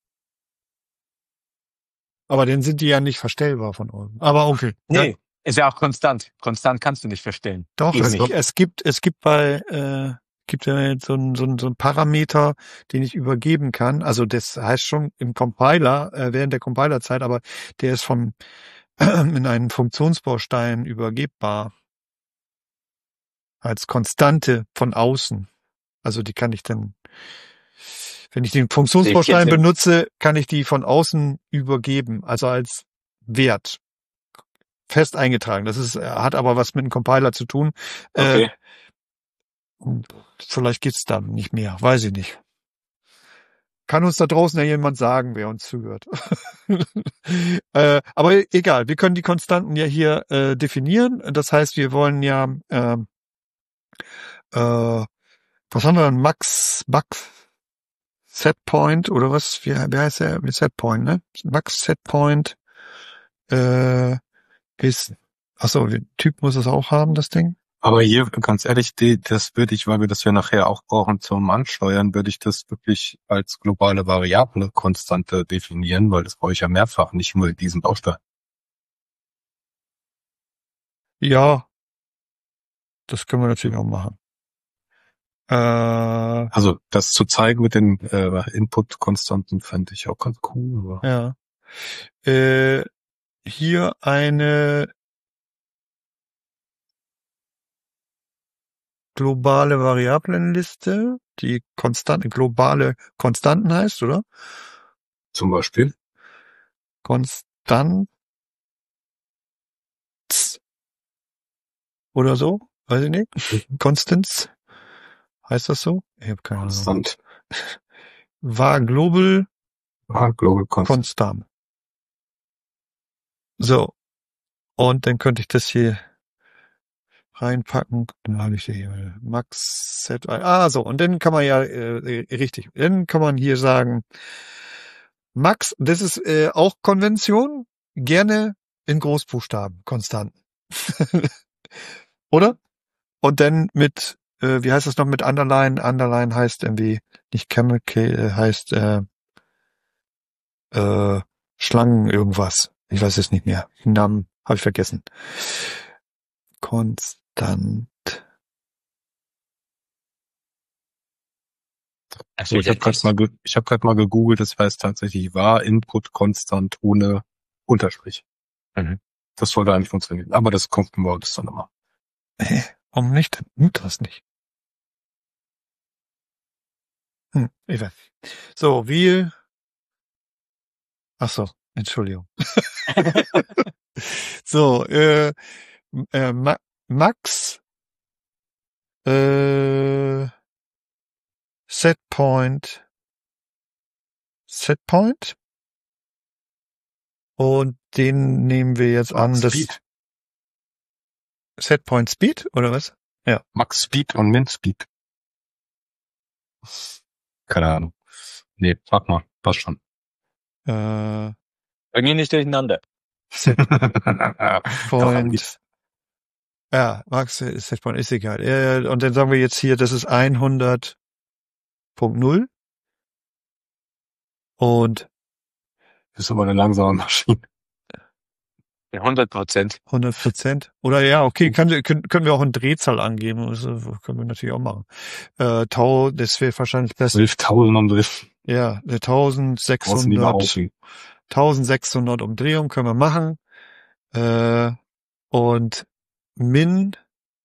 Aber dann sind die ja nicht verstellbar von uns. Aber okay.
Nee,
Ja,
ist ja auch konstant. Konstant kannst du nicht verstellen.
doch,
Geht
es,
nicht.
es gibt, es gibt bei, äh, gibt ja jetzt so ein, so ein, so ein Parameter, den ich übergeben kann. Also das heißt schon im Compiler, äh, während der Compilerzeit, aber der ist vom, in einen Funktionsbaustein übergebbar. Als Konstante von außen. Also die kann ich dann, wenn ich den Funktionsbaustein
Ich-
benutze, kann ich die von außen übergeben. Also als Wert. Fest eingetragen. Das ist, hat aber was mit dem Compiler zu tun.
Okay.
Äh, vielleicht geht's dann nicht mehr. Weiß ich nicht. Kann uns da draußen ja jemand sagen, wer uns zuhört. äh, aber egal, wir können die Konstanten ja hier äh, definieren. Das heißt, wir wollen ja äh, äh, was haben wir denn? Max, Max Setpoint oder was? Wie, wie heißt der? Setpoint, ne? Max Setpoint äh, ist, achso, Typ muss es auch haben, das Ding.
Aber hier, ganz ehrlich, die, das würde ich, weil wir das ja nachher auch brauchen zum Ansteuern, würde ich das wirklich als globale Variable Konstante definieren, weil das brauche ich ja mehrfach, nicht nur in diesem Baustein.
Ja, das können wir natürlich auch machen. Äh,
Also das zu zeigen mit den äh, Input-Konstanten fände ich auch ganz cool. Aber
ja. Äh, hier eine globale Variablenliste, die konstant, globale Konstanten heißt, oder?
zum Beispiel?
Konstant oder so, weiß ich nicht. Constants, heißt das so? Ich habe keine Ahnung.
Konstant.
War global
Ah, Global Constant.
konstant. So. Und dann könnte ich das hier reinpacken. Dann habe ich hier Max Set. Ah, so. Und dann kann man ja, äh, richtig. Dann kann man hier sagen, Max, das ist äh, auch Konvention, gerne in Großbuchstaben, konstant. Oder? Und dann mit, äh, wie heißt das noch mit Underline? Underline heißt irgendwie, nicht Chemical, äh, heißt äh, äh, Schlangen irgendwas. Ich weiß es nicht mehr. Namen habe ich vergessen. Konstant.
Also
So, ich habe gerade mal, ge ich habe gerade mal gegoogelt, das heißt tatsächlich war Input konstant ohne Unterstrich.
Mhm.
Das sollte eigentlich funktionieren. Aber das kommt wir uns dann nochmal.
Hä? Warum nicht? Nimmt das nicht? Hm, ich weiß nicht. So, wie... Ach so, Entschuldigung. so, äh, äh, Ma Max äh, Setpoint Setpoint und den nehmen wir jetzt an, das
Speed.
Setpoint Speed oder was? Ja.
Max Speed und Min Speed. Keine Ahnung. Nee, frag mal, passt schon.
Äh,
Irgendwie nicht durcheinander.
Setpoint. Ja, Max Setpoint ist egal. Äh, und dann sagen wir jetzt hier, das ist hundert Punkt null und
Das ist aber eine langsame Maschine.
hundert Prozent.
hundert Prozent. Oder ja, okay, kann, können, können wir auch eine Drehzahl angeben. Das können wir natürlich auch machen. Äh, Tau, das wäre wahrscheinlich besser.
zwölftausend Umdrehungen.
Ja, eine eintausendsechshundert, eintausendsechshundert Umdrehungen können wir machen. Äh, und Min,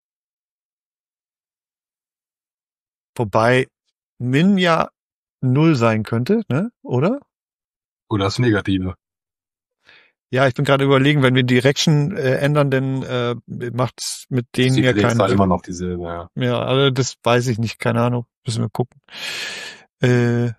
wobei Min ja null sein könnte, ne? Oder?
Oder das Negative.
Ja, ich bin gerade überlegen, wenn wir Direction äh, ändern, dann äh, macht's mit denen
Die
ja
Pflege ist
keinen
halt
Sinn.
immer noch dieselbe, ja.
Ja, also das weiß ich nicht, keine Ahnung. Müssen wir gucken. Äh,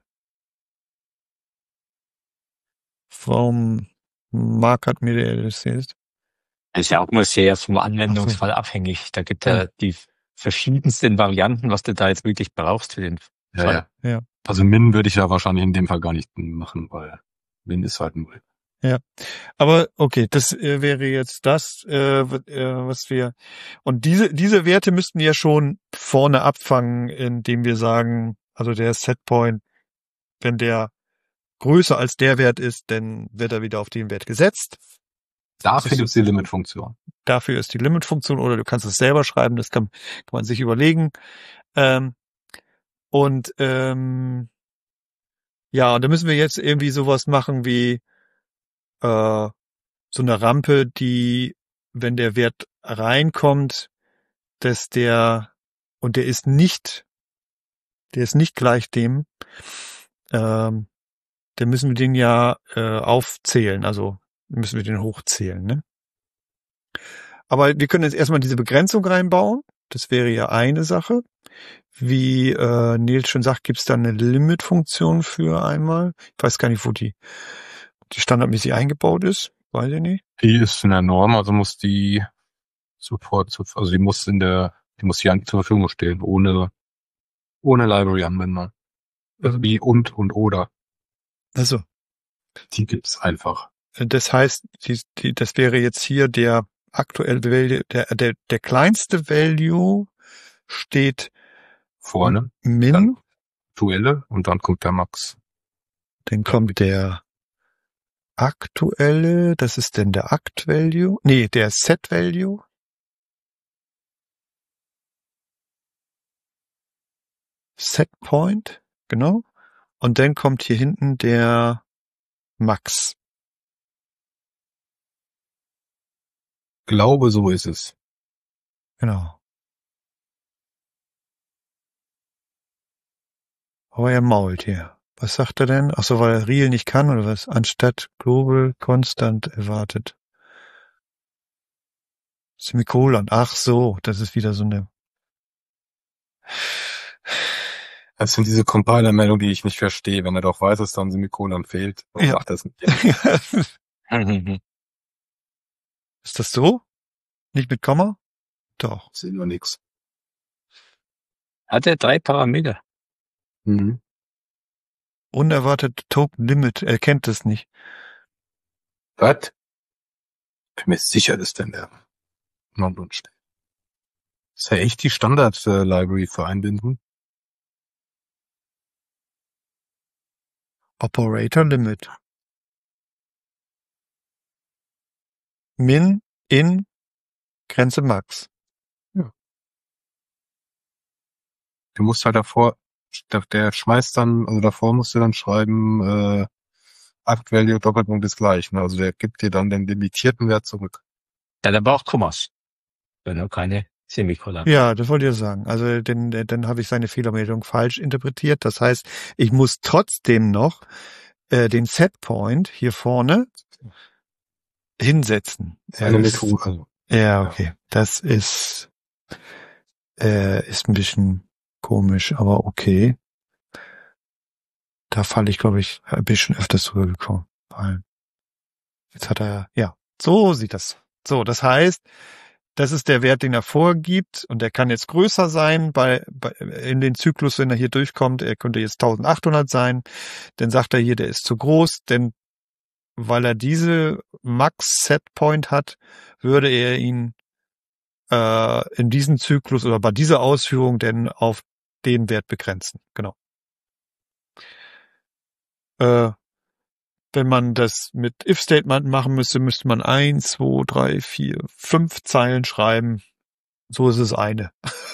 Frau Mark hat mir das jetzt.
Das ist ja auch immer sehr vom Anwendungsfall abhängig. Da gibt ja die verschiedensten Varianten, was du da jetzt wirklich brauchst für den
Ja,
Fall.
ja.
Ja.
Also Min würde ich ja wahrscheinlich in dem Fall gar nicht machen, weil Min ist halt null.
Aber okay, das äh, wäre jetzt das, äh, w- äh, was wir und diese diese Werte müssten wir ja schon vorne abfangen, indem wir sagen, also der Setpoint, wenn der größer als der Wert ist, dann wird er wieder auf den Wert gesetzt.
Dafür
Ist-
gibt's die Limit-Funktion.
Dafür ist die Limit-Funktion oder du kannst es selber schreiben, das kann, kann man sich überlegen. Ähm, und ähm, ja, und da müssen wir jetzt irgendwie sowas machen wie äh, so eine Rampe, die, wenn der Wert reinkommt, dass der, und der ist nicht, der ist nicht gleich dem, ähm, dann müssen wir den ja äh, aufzählen, also müssen wir den hochzählen, ne? Aber wir können jetzt erstmal diese Begrenzung reinbauen. Das wäre ja eine Sache. Wie äh, Nils schon sagt, gibt es da eine Limit-Funktion für einmal. Ich weiß gar nicht, wo die, die standardmäßig eingebaut ist. Weiß ich nicht.
Die ist in der Norm, also muss die sofort, zu- also die muss in der, die muss hier zur Verfügung stehen, ohne, ohne Library-Anwendung. Also wie und und oder.
Also,
Die gibt's einfach.
das heißt, die, die, das wäre jetzt hier der aktuelle Value, der, der, der kleinste Value steht
Vorne,
min,
Dann. Duelle und dann kommt der Max.
dann kommt der aktuelle, das ist denn der Act Value, nee, der Set Value. Set Point, genau. Und dann kommt hier hinten der Max.
Glaube, so ist es.
Genau. Aber er mault hier. Was sagt er denn? Ach so, weil er Real nicht kann oder was? Anstatt Global Constant erwartet. Semikolon. Ach so, das ist wieder so eine.
Das sind diese Compiler-Meldungen, die ich nicht verstehe. Wenn er doch weiß, dass da ein Semikolon fehlt, dann
Ja.
macht das nicht.
Ist das so? Nicht mit Komma? Doch.
Das ist nur nix.
Hat er drei Parameter?
Mhm.
Unerwartet Token Limit. Er kennt das nicht.
Was? Bin mir sicher, dass denn der Non-Bund steht. Ist ja echt die Standard-Library für Einbinden.
Operator Limit. Min, in, Grenze Max.
Du musst halt davor, der, der schmeißt dann, also davor musst du dann schreiben, äh, Act Value Doppelpunkt ist gleich. Ne? Also der gibt dir dann den limitierten Wert zurück.
Dann aber auch Kommas. Wenn er keine Semikolon.
Ja, das wollte ich ja sagen. Also dann, dann habe ich seine Fehlermeldung falsch interpretiert. Das heißt, ich muss trotzdem noch äh, den Setpoint hier vorne hinsetzen.
Eine
Er ist-
Methode. Also,
Ja, okay. Das ist äh, ist ein bisschen komisch, aber okay. Da falle ich, glaube ich, ein bisschen öfters drüber gekommen. Weil jetzt hat er, ja, so sieht das. So, das heißt, das ist der Wert, den er vorgibt und der kann jetzt größer sein bei, bei in den Zyklus, wenn er hier durchkommt. Er könnte jetzt eintausendachthundert sein. Dann sagt er hier, der ist zu groß, denn weil er diese Max-Setpoint hat, würde er ihn äh, in diesem Zyklus oder bei dieser Ausführung denn auf den Wert begrenzen. Genau. Äh, wenn man das mit If-Statement machen müsste, müsste man eins, zwei, drei, vier, fünf Zeilen schreiben. So ist es eine.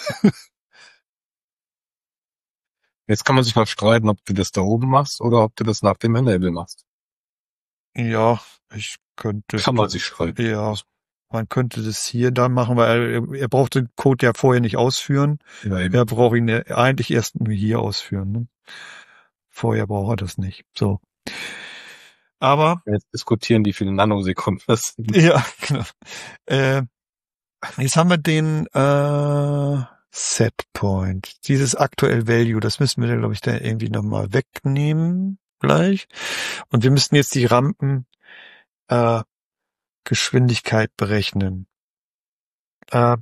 jetzt kann man sich mal streiten, ob du das da oben machst oder ob du das nach dem Enable machst.
Ja, ich könnte.
Kann man sich streiten.
Ja, man könnte das hier dann machen, weil er, er braucht den Code ja vorher nicht ausführen.
Ja, eben.
Er braucht ihn ja eigentlich erst nur hier ausführen. Ne? Vorher braucht er das nicht. So. Aber,
Jetzt diskutieren, wie viele Nanosekunden das sind.
ja, genau. Äh, jetzt haben wir den äh, Setpoint. Dieses aktuell Value, das müssen wir, glaube ich, da irgendwie nochmal wegnehmen gleich. Und wir müssten jetzt die Rampen äh, Geschwindigkeit berechnen. Äh,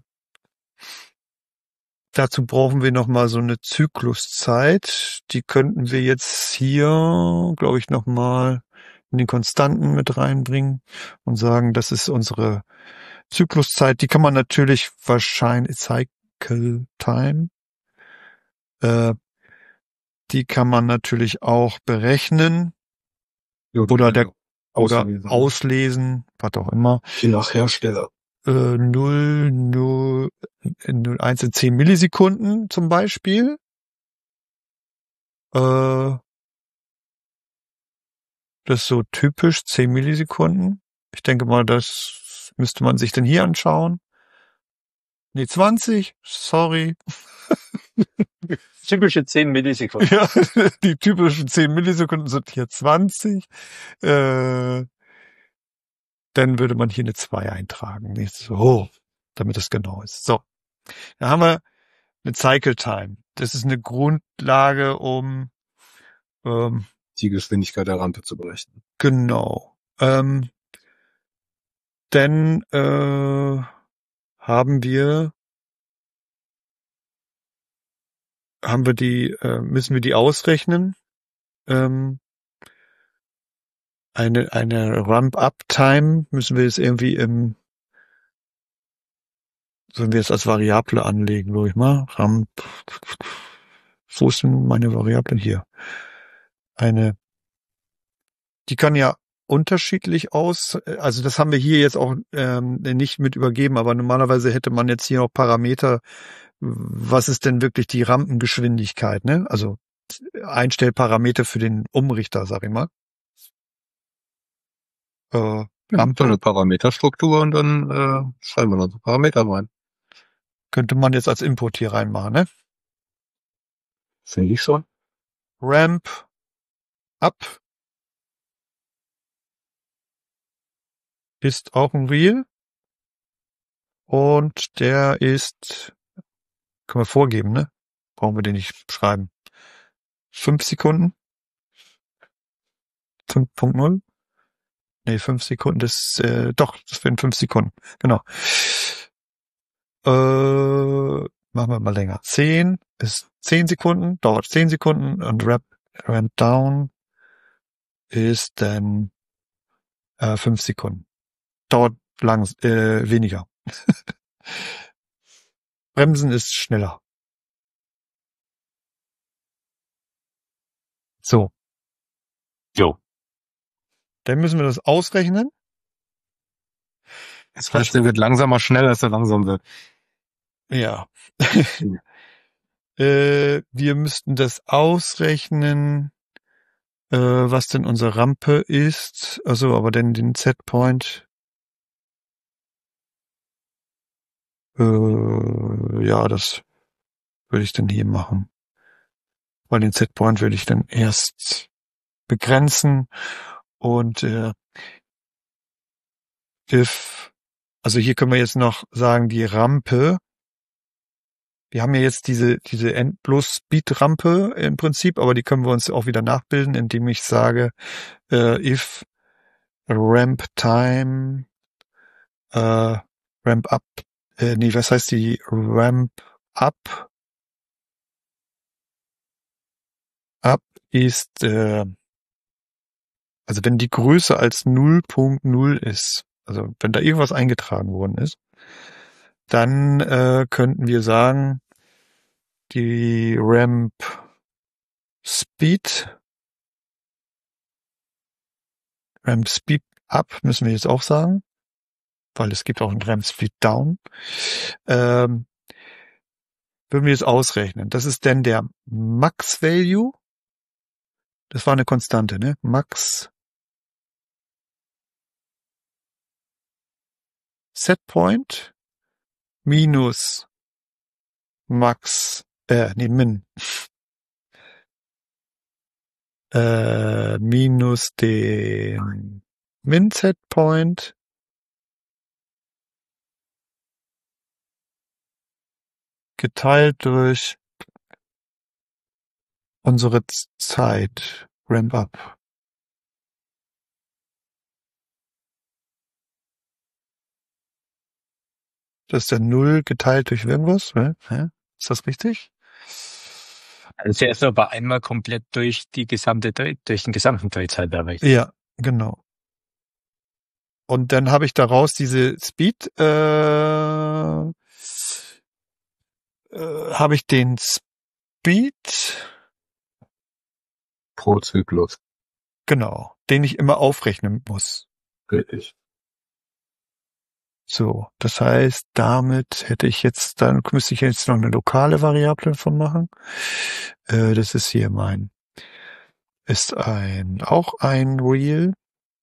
dazu brauchen wir nochmal so eine Zykluszeit. Die könnten wir jetzt hier, glaube ich, nochmal in den Konstanten mit reinbringen und sagen, das ist unsere Zykluszeit. Die kann man natürlich wahrscheinlich, Cycle Time, äh, die kann man natürlich auch berechnen oder der oder
Auslesen.
auslesen, was auch immer.
Je nach Hersteller.
Äh, null, null, null, eins in zehn Millisekunden zum Beispiel. Äh, das ist so typisch, zehn Millisekunden. Ich denke mal, das müsste man sich dann hier anschauen. Nee, zwanzig, sorry.
Typische zehn Millisekunden.
Ja, die typischen zehn Millisekunden sind hier zwanzig. Äh, dann würde man hier eine zwei eintragen. Nicht so, damit es genau ist. So, dann haben wir eine Cycle Time. Das ist eine Grundlage, um ähm,
Die Geschwindigkeit der Rampe zu berechnen.
genau. Ähm, dann äh, haben wir haben wir die äh, müssen wir die ausrechnen. Ähm, eine eine Ramp-Up-Time müssen wir jetzt irgendwie im sollen wir es als Variable anlegen, glaube ich mal. Ramp. Wo ist denn meine Variable hier? Eine, die kann ja unterschiedlich aus, also das haben wir hier jetzt auch ähm, nicht mit übergeben, aber normalerweise hätte man jetzt hier noch Parameter, was ist denn wirklich die Rampengeschwindigkeit, ne? Also Einstellparameter für den Umrichter, sag ich mal. Äh,
Ja, so eine Parameterstruktur und dann äh, schreiben wir noch so Parameter rein.
könnte man jetzt als Input hier reinmachen, ne?
Finde ich schon.
Ramp up ist auch ein Real und der ist, können wir vorgeben, ne? Brauchen wir den nicht schreiben. Fünf Sekunden. fünf Punkt null. Nee, fünf Sekunden, das, äh, doch, das wären fünf Sekunden. Genau. Äh, machen wir mal länger. zehn ist zehn Sekunden, dauert zehn Sekunden und Ramp, Ramp down ist dann äh, fünf Sekunden. Dauert lang, äh, weniger. Bremsen ist schneller. So.
Jo.
Dann müssen wir das ausrechnen.
Das heißt, der wird langsamer, schneller, als er langsam wird.
Ja. äh, wir müssten das ausrechnen, äh, was denn unsere Rampe ist. Also, aber dann den Setpoint. Äh, ja, das würde ich dann hier machen. Weil den Setpoint würde ich dann erst begrenzen und äh, if, also hier können wir jetzt noch sagen, die Rampe. Wir haben ja jetzt diese diese Endlos-Speed-Rampe im Prinzip, aber die können wir uns auch wieder nachbilden, indem ich sage, äh, if ramp time, äh, ramp up, äh, nee, was heißt die ramp up? Up ist, äh, also wenn die größer als null Punkt null ist, also wenn da irgendwas eingetragen worden ist, dann äh, könnten wir sagen, die Ramp Speed, Ramp Speed Up müssen wir jetzt auch sagen, weil es gibt auch einen Ramp Speed Down. Ähm, würden wir jetzt ausrechnen. Das ist dann der Max Value. Das war eine Konstante, ne? Max Setpoint minus Max, äh, nee, Min. äh, minus den Min-Setpoint geteilt durch unsere Z- Zeit, Ramp Up. Das ist der Null geteilt durch irgendwas, ne? Hä? Ist das richtig?
Also erst aber einmal komplett durch die gesamte, Dreh- durch den gesamten Drehzahlbereich.
Ja, genau. Und dann habe ich daraus diese Speed, äh, äh, habe ich den Speed,
Pro Zyklus.
genau, den ich immer aufrechnen muss.
Richtig.
So, das heißt, damit hätte ich jetzt, dann müsste ich jetzt noch eine lokale Variable von machen. Äh, das ist hier mein, ist ein, auch ein Real.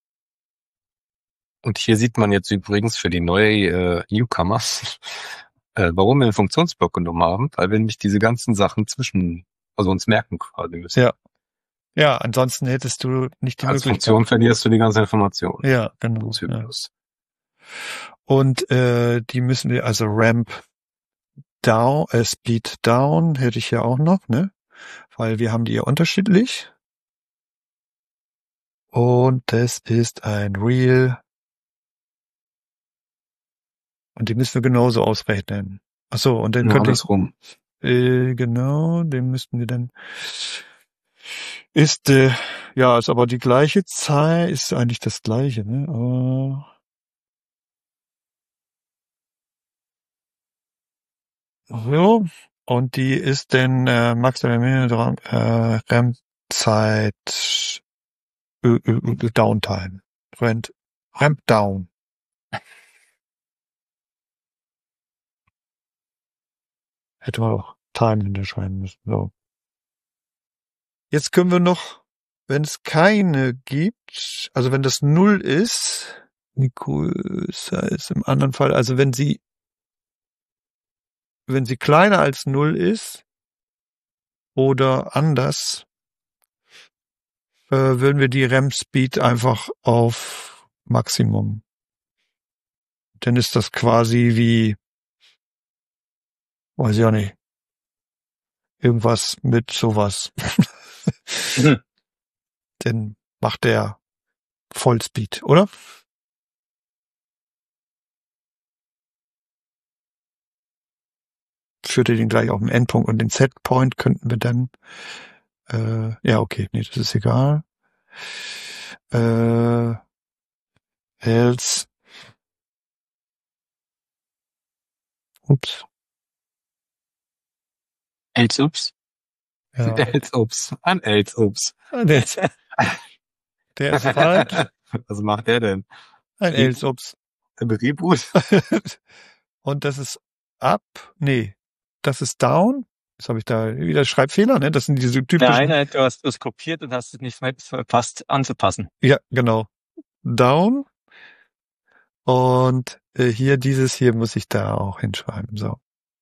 Und hier sieht man jetzt übrigens für die neue äh, Newcomers, äh, warum wir einen Funktionsblock genommen haben, weil wir nämlich diese ganzen Sachen zwischen, also uns merken quasi müssen.
Ja. Ja, ansonsten hättest du nicht die
Als
Möglichkeit.
Funktion verlierst du die ganze Information.
Ja, genau. Ja.
Zyklus.
Und äh, die müssen wir, also Ramp down, äh, Speed down hätte ich ja auch noch, ne? Weil wir haben die ja unterschiedlich. Und das ist ein Real. Und die müssen wir genauso ausrechnen. Ach so, und dann
Nur
könnte ich,
andersrum.
äh, genau, den müssten wir dann, ist, äh, ja, ist aber die gleiche Zahl, ist eigentlich das gleiche, ne? Aber so, und die ist denn äh, maximale äh, RAM-Zeit, äh, äh, Downtime, Ramp, Ramp Down. Hätte man auch Time hinterschreiben müssen. So. Jetzt können wir noch, wenn es keine gibt, also wenn das Null ist, wie größer ist im anderen Fall, also wenn sie wenn sie kleiner als Null ist oder anders, äh, würden wir die RAM-Speed einfach auf Maximum. Dann ist das quasi wie, weiß ich auch nicht, irgendwas mit sowas.
Mhm.
Dann macht der Vollspeed, oder? Führt ihr den gleich auf den Endpunkt und den Setpoint könnten wir dann, äh, ja, okay, nee, das ist egal. Äh, else, ups,
Else, ups.
ja,
Els ups. Ein Els ups.
der, der ist falsch.
Was macht der denn?
Ein else, ups.
Reboot?
Und das ist up, nee, das ist down. Jetzt habe ich da wieder Schreibfehler, ne? Das sind diese typischen.
Nein, nein, du hast es kopiert und hast es nicht verpasst anzupassen.
Ja, genau. Down. Und äh, hier dieses hier muss ich da auch hinschreiben. So.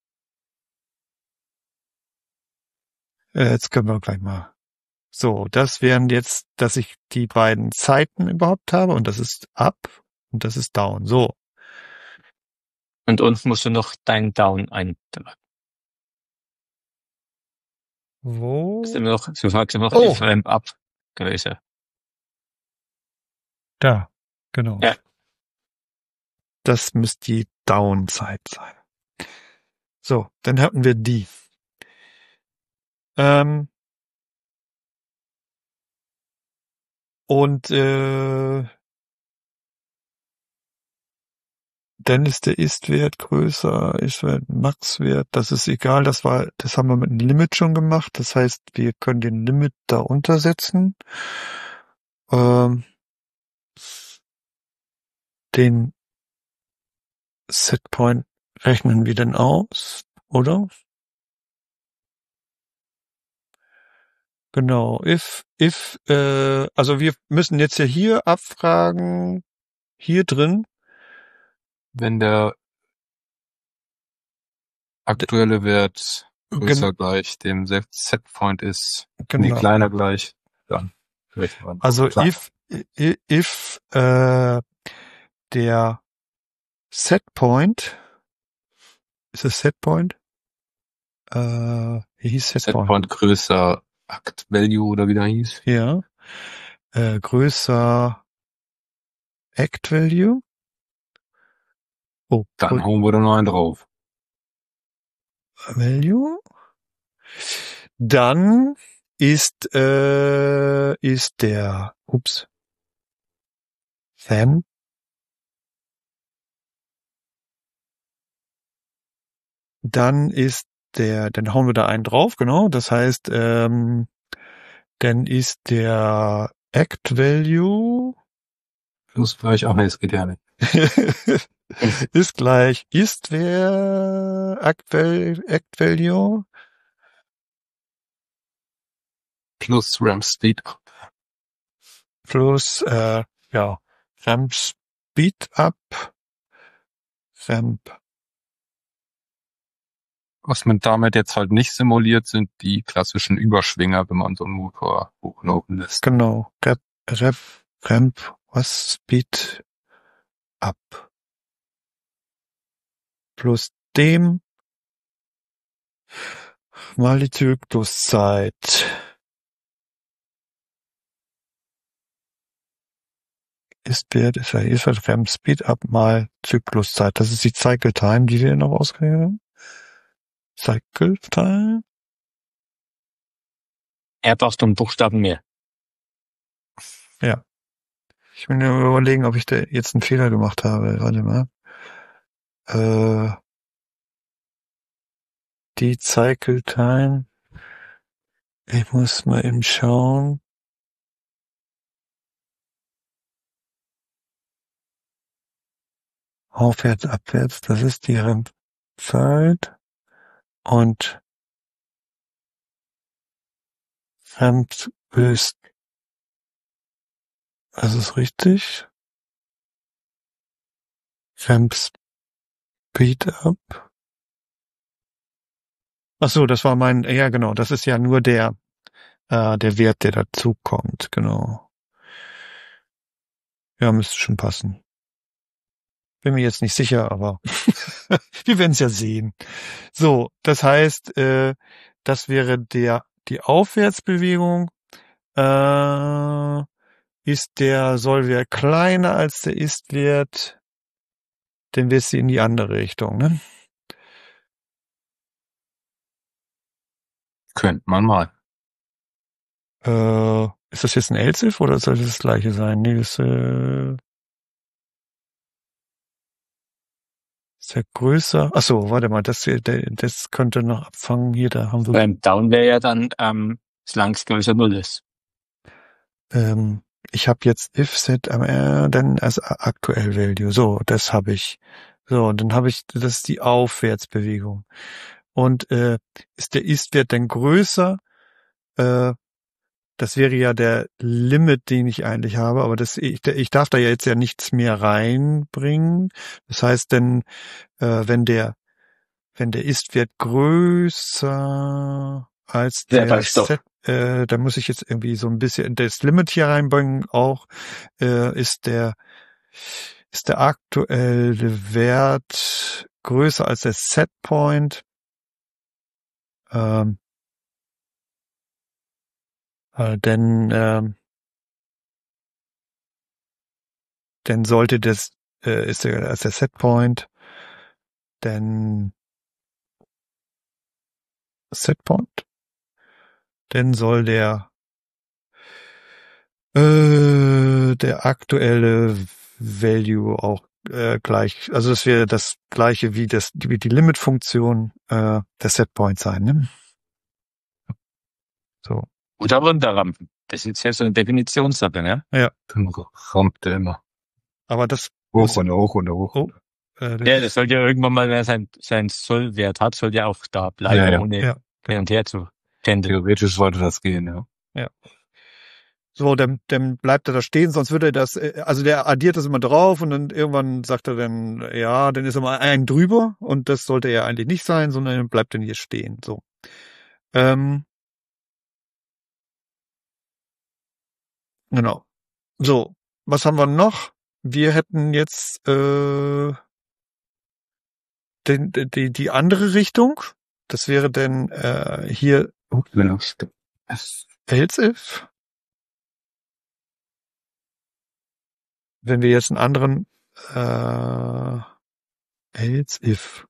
Äh, jetzt können wir gleich mal. So, das wären jetzt, dass ich die beiden Zeiten überhaupt habe und das ist up und das ist down. So.
Und unten musst du noch dein Down eintragen.
Wo?
Das ist immer noch, du fragst immer noch
Oh.
die Ramp Up Größe.
Da, genau.
Ja.
Das müsste die Down-Zeit sein. So, dann hatten wir die. Ähm, und äh, dann ist der Ist-Wert größer, Ist-Wert, Max-Wert, das ist egal, das war, das haben wir mit einem Limit schon gemacht, das heißt, wir können den Limit da untersetzen. Ähm, den Setpoint rechnen wir dann aus, oder? Genau, if, if, äh, also wir müssen jetzt ja hier abfragen, hier drin,
Wenn der aktuelle Wert größer
Gen-
gleich dem Setpoint ist,
genau.
nee, kleiner gleich, dann. Vielleicht mal
Also
klar.
if, i- if äh, der Setpoint, ist es Setpoint? Äh, wie hieß Setpoint?
Setpoint größer Act Value oder wie der hieß.
Ja. Äh, größer Act Value. Oh,
Dann
grö-
hauen wir da noch einen drauf.
Value. Dann ist, äh, ist der, ups, Them. Dann ist der, dann hauen wir da einen drauf, genau. Das heißt, ähm, dann ist der Act Value
Plus gleich, ach nee, es geht ja nicht.
ist gleich ist wer Act, Val- Act Value
Plus RAM Speed Up.
plus äh, ja Ramp Speed Up Ramp.
Was man damit jetzt halt nicht simuliert, sind die klassischen Überschwinger, wenn man so einen Motor hochlaufen lässt.
Genau. Rep, Rep, Ramp, was? Speed up. Plus dem mal die Zykluszeit. Ist Wert, ist ja, ist halt Ramp Speed up mal Zykluszeit. Das ist die Cycle Time, die wir noch ausgerechnet haben. Cycle Time?
Er braucht einen Buchstaben mehr.
Ich bin mir überlegen, ob ich da jetzt einen Fehler gemacht habe. Warte mal. Äh, die Cycle Time. Ich muss mal eben schauen. Aufwärts, abwärts, das ist die Ramp-Zeit. Und Ramp ist, das ist richtig. Ramp Speed Up. Ach so, das war mein, ja genau, das ist ja nur der, äh, der Wert, der dazu kommt, genau. Ja, müsste schon passen. Bin mir jetzt nicht sicher, aber wir werden es ja sehen. So, das heißt, äh, das wäre der die Aufwärtsbewegung. Äh, ist der Sollwert kleiner als der Ist-Wert, dann wäre sie in die andere Richtung, ne?
Könnte man mal.
Äh, ist das jetzt ein Else-if oder soll das das gleiche sein? Nee, das äh, ist ja größer. Ach so, warte mal, das hier, der- das könnte noch abfangen. Hier, da haben wir
Beim Down wäre ja dann, ähm, solange es größer Null ist.
ähm, ich habe jetzt if-set am äh, dann als a- aktuell Value. So, das habe ich. So, und dann habe ich, das ist die Aufwärtsbewegung. Und äh, ist der Ist-Wert dann größer? Äh, das wäre ja der Limit, den ich eigentlich habe, aber das, ich, ich darf da ja jetzt ja nichts mehr reinbringen. Das heißt, denn äh, wenn der wenn der Ist-Wert größer als
Der
der
weiß doch.
Set, äh, da muss ich jetzt irgendwie so ein bisschen das Limit hier reinbringen. Auch äh, ist der ist der aktuelle Wert größer als der Setpoint. Ähm, äh, denn ähm, dann sollte das äh, ist der als der Setpoint, denn Setpoint, dann soll der äh, der aktuelle Value auch äh, gleich, also das wäre das gleiche wie das wie die Limit-Funktion äh, der Setpoint sein, ne? So,
Oder runterrampen. Das ist ja so eine Definitionssache, ne?
Dann rammt der immer.
aber das
Hoch und hoch und hoch.
Oh. äh, das,
Ja, das soll ja irgendwann mal, wenn er sein, sein Sollwert hat, soll ja auch da bleiben,
Ja, ja.
ohne
Ja.
hin und her zu pendeln.
Theoretisch sollte das gehen, ja.
so, dann, dann bleibt er da stehen, sonst würde er das, äh, also der addiert das immer drauf und dann irgendwann sagt er dann, ja, dann ist immer ein drüber und das sollte er eigentlich nicht sein, sondern dann bleibt dann hier stehen, so. Ähm, Genau. So, was haben wir noch? Wir hätten jetzt äh, den, die, die andere Richtung. Das wäre denn äh, hier else if. Wenn wir jetzt einen anderen äh, else if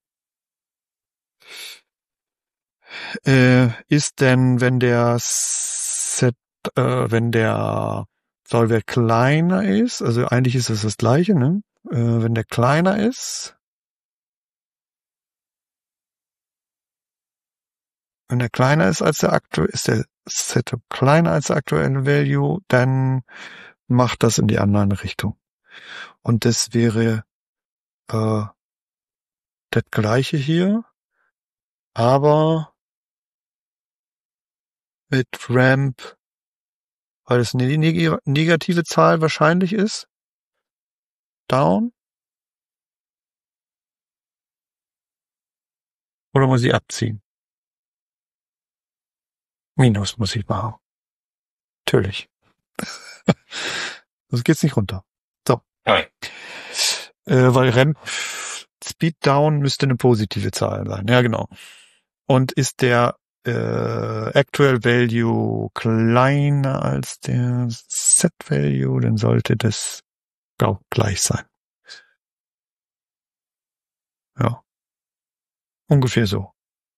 äh, ist denn, wenn der Set, äh, wenn der Sollwert kleiner ist, also eigentlich ist es das gleiche, ne? Äh, wenn der kleiner ist, wenn der kleiner ist als der aktuelle, ist der Setup kleiner als der aktuelle Value, dann macht das in die andere Richtung. Und das wäre äh, das gleiche hier, aber mit Ramp, weil es eine neg- negative Zahl wahrscheinlich ist, down. Oder muss ich abziehen? Minus muss ich machen. Natürlich. Sonst geht's nicht runter. So.
Okay.
Äh, weil Ramp Speed Down müsste eine positive Zahl sein. Ja, genau. Und ist der äh, Actual Value kleiner als der Set Value, dann sollte das auch gleich sein. Ja. Ungefähr so.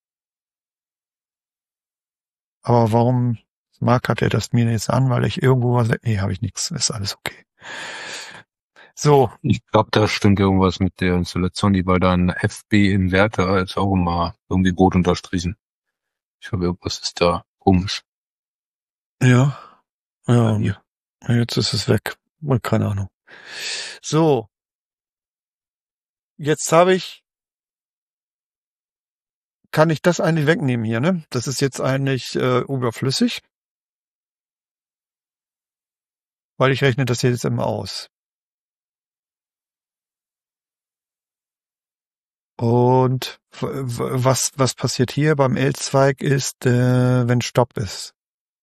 Aber warum markert er das mir jetzt an? Weil ich irgendwo was... Nee, habe ich nichts. Ist alles okay. So.
Ich glaube, da stimmt irgendwas mit der Installation, die war dann F B-Inverter, ist auch immer irgendwie rot unterstrichen. Ich glaube, irgendwas ist da komisch.
Ja. Ja.
Hier.
Jetzt ist es weg. Keine Ahnung. So. Jetzt habe ich... Kann ich das eigentlich wegnehmen hier, ne? Das ist jetzt eigentlich äh, überflüssig. Weil ich rechne das jetzt immer aus. Und was was passiert hier beim L-Zweig ist, äh, wenn Stopp ist.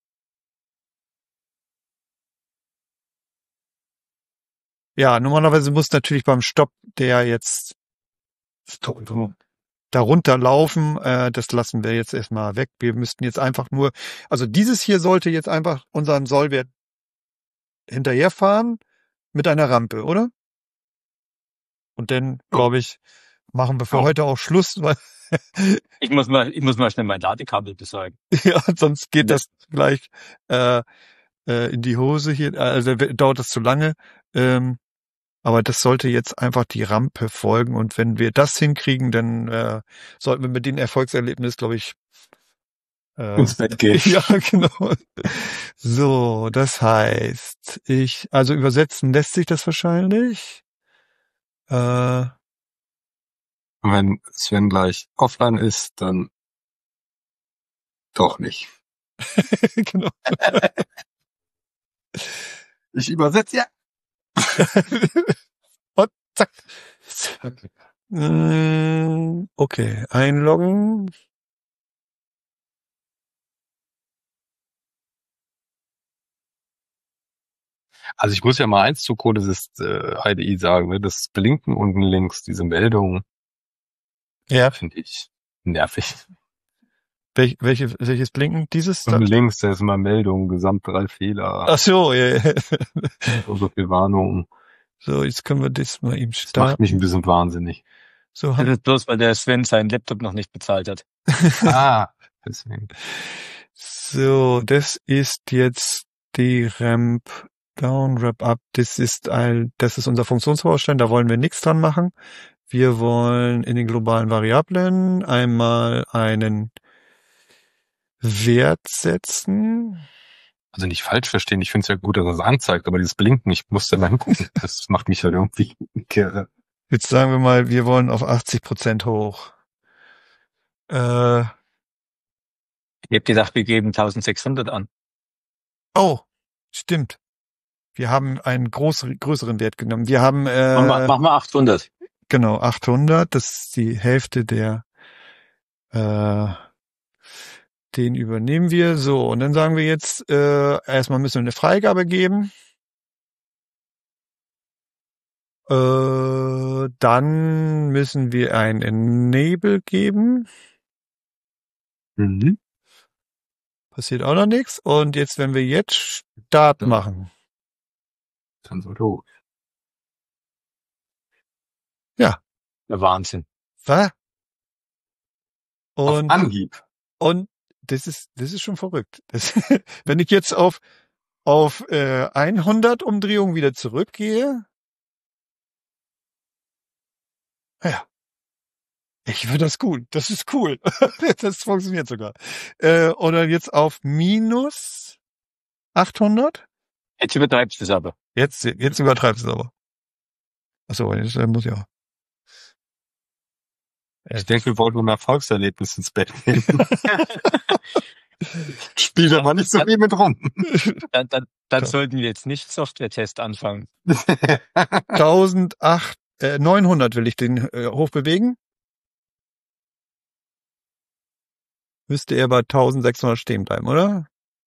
Ja, normalerweise muss natürlich beim Stopp der jetzt darunter laufen. Äh, das lassen wir jetzt erstmal weg. Wir müssten jetzt einfach nur, also dieses hier sollte jetzt einfach unseren Sollwert hinterherfahren mit einer Rampe, oder? Und dann, glaube ich, machen wir für
Oh.
heute auch Schluss, weil
Ich muss mal, ich muss mal schnell mein Ladekabel besorgen.
ja, sonst geht das gleich äh, äh, in die Hose hier. Also dauert das zu lange. Ähm, aber das sollte jetzt einfach die Rampe folgen. Und wenn wir das hinkriegen, dann äh, sollten wir mit dem Erfolgserlebnis, glaube ich, äh,
Ins Bett gehen.
ja, genau. So, das heißt, ich, also übersetzen lässt sich das wahrscheinlich. Äh,
Wenn Sven gleich offline ist, dann doch nicht.
genau.
Ich übersetze ja.
Und zack. Mm, Okay, einloggen.
Also ich muss ja mal eins zu Code ist äh, I D E sagen, ne? Das Blinken unten links, diese Meldung,
Ja.
finde ich nervig.
Welch, welche, welches Blinken? Dieses?
Unten links, da ist immer Meldung, gesamt drei Fehler,
Ach so, ja, ja.
so, so viel Warnung.
So, jetzt können wir das mal eben
Das macht
starten.
mich ein bisschen wahnsinnig.
So,
Das
haben,
ist bloß, weil der Sven seinen Laptop noch nicht bezahlt hat.
Ah, deswegen.
so, das ist jetzt die Ramp Down, Wrap Up. Das ist ein, das ist unser Funktionsbaustein. Da wollen wir nichts dran machen. Wir wollen in den globalen Variablen einmal einen Wert setzen.
Also nicht falsch verstehen, ich finde es ja gut, dass es anzeigt, aber dieses Blinken, ich muss da mal hingucken. Das macht mich halt irgendwie kirre.
Jetzt sagen wir mal, wir wollen auf achtzig Prozent hoch. Äh,
Ich hab gedacht, wir geben eintausendsechshundert an.
oh, stimmt. Wir haben einen großen, größeren Wert genommen. Wir haben, äh,
Mach mal, mach mal achthundert.
genau, achthundert. Das ist die Hälfte der, äh, Den übernehmen wir. So, und dann sagen wir jetzt, äh, erstmal müssen wir eine Freigabe geben. Äh, dann müssen wir ein Enable geben.
Mhm.
Passiert auch noch nichts. Und jetzt, wenn wir jetzt Start machen.
Dann so doof.
Ja.
Der Wahnsinn.
Was?
Auf
Und,
Anhieb.
und das ist, das ist schon verrückt. Das, wenn ich jetzt auf, auf äh, hundert Umdrehungen wieder zurückgehe. Ja. Ich finde das gut. Das ist cool. Das funktioniert sogar. Äh, oder jetzt auf minus achthundert.
Jetzt übertreibst du es aber.
Jetzt, jetzt übertreibst du es aber. Achso, jetzt äh, muss ich auch.
Ich denke, wir wollten ein Erfolgserlebnis ins Bett nehmen. Spiel da mal nicht so viel mit rum.
Dann, dann, dann sollten wir jetzt nicht Software-Test anfangen.
eintausendachthundert, äh, neunhundert will ich den äh, hochbewegen. Müsste er bei eintausendsechshundert stehen bleiben, oder?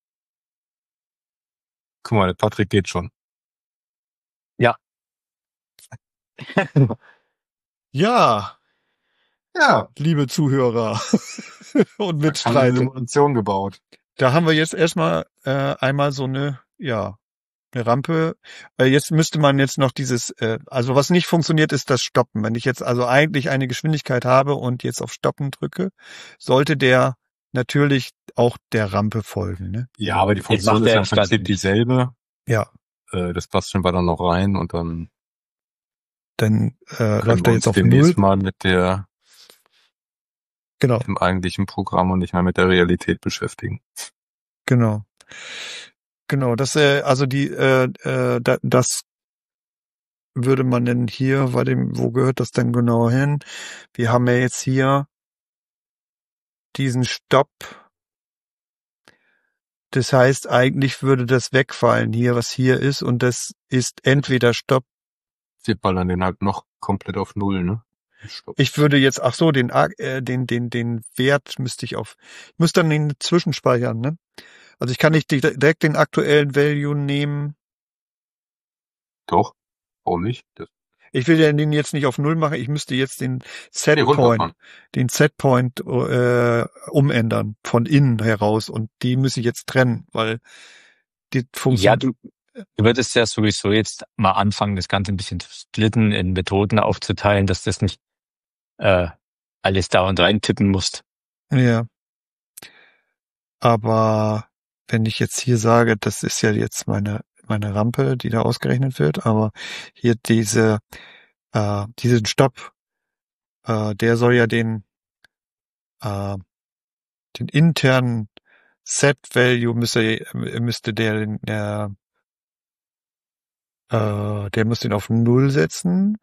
Guck mal, der Patrick geht schon.
Ja.
Ja,
Ja.
liebe Zuhörer und
Eine
Mitstreiter.
Simulation gebaut.
Da haben wir jetzt erstmal äh, einmal so eine, ja, eine Rampe. Äh, jetzt müsste man jetzt noch dieses, äh, also was nicht funktioniert, ist das Stoppen. Wenn ich jetzt also eigentlich eine Geschwindigkeit habe und jetzt auf Stoppen drücke, sollte der natürlich auch der Rampe folgen. Ne?
Ja, aber die Funktion
macht
ist
er
ja im
jetzt gerade
Prinzip
nicht.
dieselbe.
Ja,
Äh, das passt schon weiter noch rein und dann
dann äh,
können
läuft
wir
er
uns
jetzt auf Null.
demnächst mal mit der
Genau,
dem eigentlichen Programm und nicht mehr mit der Realität beschäftigen.
genau. Genau, das äh, also die äh, äh, da, das würde man denn hier bei dem, wo gehört das denn genau hin? Wir haben ja jetzt hier diesen Stopp. Das heißt, eigentlich würde das wegfallen hier, was hier ist, und das ist entweder Stopp.
Wir ballern den halt noch komplett auf Null, ne? Stopp.
Ich würde jetzt, ach so, den äh, den den den Wert müsste ich auf, ich muss dann den zwischenspeichern, ne? Also ich kann nicht direkt den aktuellen Value nehmen.
Doch, warum nicht? Das
Ich will ja den jetzt nicht auf Null machen, ich müsste jetzt den
nee,
Setpoint,
runterfahren.
den Setpoint äh, umändern von innen heraus, und die muss ich jetzt trennen, weil die
Ja,
funktioniert.
du, du würdest ja sowieso jetzt mal anfangen, das Ganze ein bisschen zu splitten, in Methoden aufzuteilen, dass das nicht äh, alles da und rein tippen musst.
Ja. Aber wenn ich jetzt hier sage, das ist ja jetzt meine meine Rampe, die da ausgerechnet wird, aber hier diese äh, diesen Stopp, äh, der soll ja den äh, den internen Set Value müsste müsste der den der äh, der muss den auf Null setzen,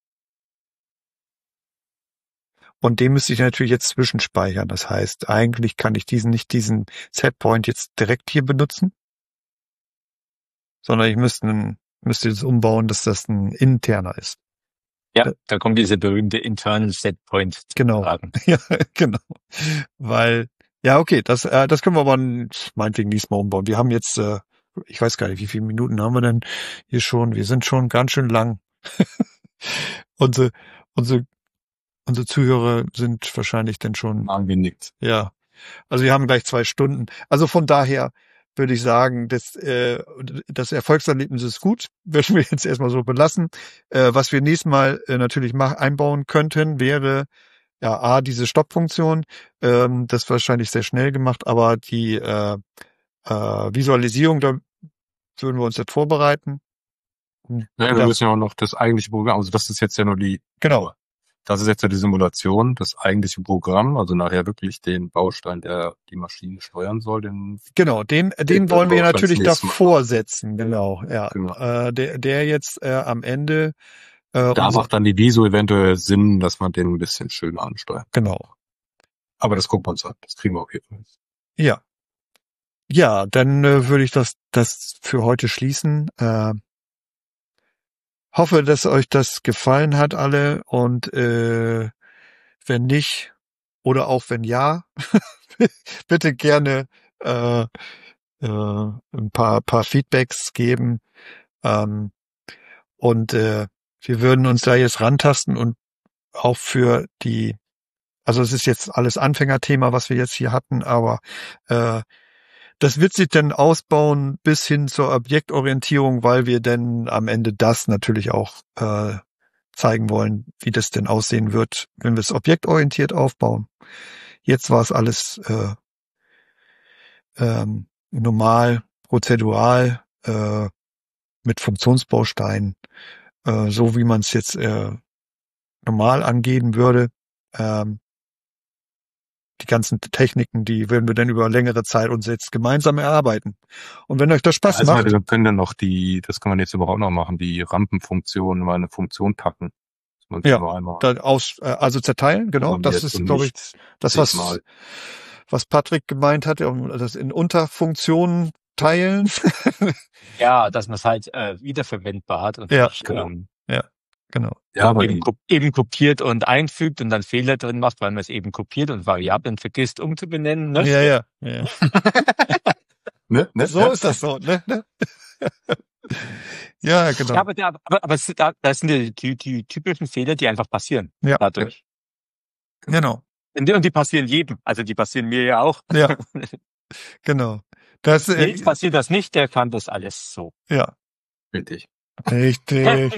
und den müsste ich natürlich jetzt zwischenspeichern. Das heißt, eigentlich kann ich diesen nicht diesen Setpoint jetzt direkt hier benutzen, sondern ich müsste einen, müsste das umbauen, dass das ein interner ist.
Ja, da kommt diese berühmte Internal Setpoint zu
Genau.
tragen.
Ja, genau. Weil, ja, okay, das, äh, das können wir aber meinetwegen diesmal umbauen. Wir haben jetzt, äh, ich weiß gar nicht, wie viele Minuten haben wir denn hier schon? Wir sind schon ganz schön lang. unsere, unsere, unsere Zuhörer sind wahrscheinlich dann schon,
Angenickt.
ja. Also wir haben gleich zwei Stunden. Also von daher würde ich sagen, das, äh, das Erfolgserlebnis ist gut. Werden wir jetzt erstmal so belassen. Äh, was wir nächstes Mal äh, natürlich mach, einbauen könnten, wäre ja A, diese Stoppfunktion. Ähm, das ist wahrscheinlich sehr schnell gemacht, aber die äh, äh, Visualisierung, da würden wir uns jetzt vorbereiten.
Ja, wir
Oder-
müssen ja auch noch das eigentliche Programm, also das ist jetzt ja nur die,
Genau,
das ist jetzt ja die Simulation, das eigentliche Programm, also nachher wirklich den Baustein, der die Maschine steuern soll, den
genau. Den, den
Den
wollen wir
bauen wir
natürlich
als nächstes Mal.
davor setzen. Genau, ja.
Genau.
Äh, der, der jetzt äh, am Ende. Äh,
da
unser-
macht dann die Viso eventuell Sinn, dass man den ein bisschen schöner ansteuert.
Genau.
Aber das gucken wir uns an, das kriegen wir auf jeden Fall.
Ja. Ja, dann äh, würde ich das, das für heute schließen. Äh, hoffe, dass euch das gefallen hat, alle. Und äh, wenn nicht, oder auch wenn ja, bitte gerne äh, äh, ein paar, paar Feedbacks geben. Ähm, und äh, wir würden uns da jetzt rantasten und auch für die, also es ist jetzt alles Anfängerthema, was wir jetzt hier hatten, aber äh, das wird sich dann ausbauen bis hin zur Objektorientierung, weil wir dann am Ende das natürlich auch äh, zeigen wollen, wie das denn aussehen wird, wenn wir es objektorientiert aufbauen. Jetzt war es alles äh, ähm, normal, prozedural, äh, mit Funktionsbausteinen, äh, so wie man es jetzt äh, normal angehen würde. Ähm, die ganzen Techniken, die werden wir dann über längere Zeit uns jetzt gemeinsam erarbeiten. Und wenn euch das Spaß
also,
macht...
Wir können dann noch die, das kann man jetzt überhaupt noch machen, die Rampenfunktion mal eine Funktion packen.
Ja, da aus, also zerteilen, genau. Das ist, glaube ich, das, was,
mal.
was Patrick gemeint hat, das in Unterfunktionen teilen.
Ja, dass man es halt äh, wiederverwendbar hat und
ja,
nicht,
genau.
ähm,
ja, genau.
Ja, aber
eben, eben kopiert und einfügt und dann Fehler drin macht, weil man es eben kopiert und Variablen vergisst umzubenennen. Ne?
Ja, ja, ja.
ne, ne,
so
ne?
ist das so, ne? ne? Ja, genau.
Ja, aber, der, aber, aber es, da, das sind die, die, die typischen Fehler, die einfach passieren.
Ja.
Dadurch.
Genau.
Und die, und die passieren jedem. Also die passieren mir ja auch.
Ja. Genau. Das,
Nee,
äh,
passiert das nicht, der kann das alles so.
Ja.
Richtig.
Richtig.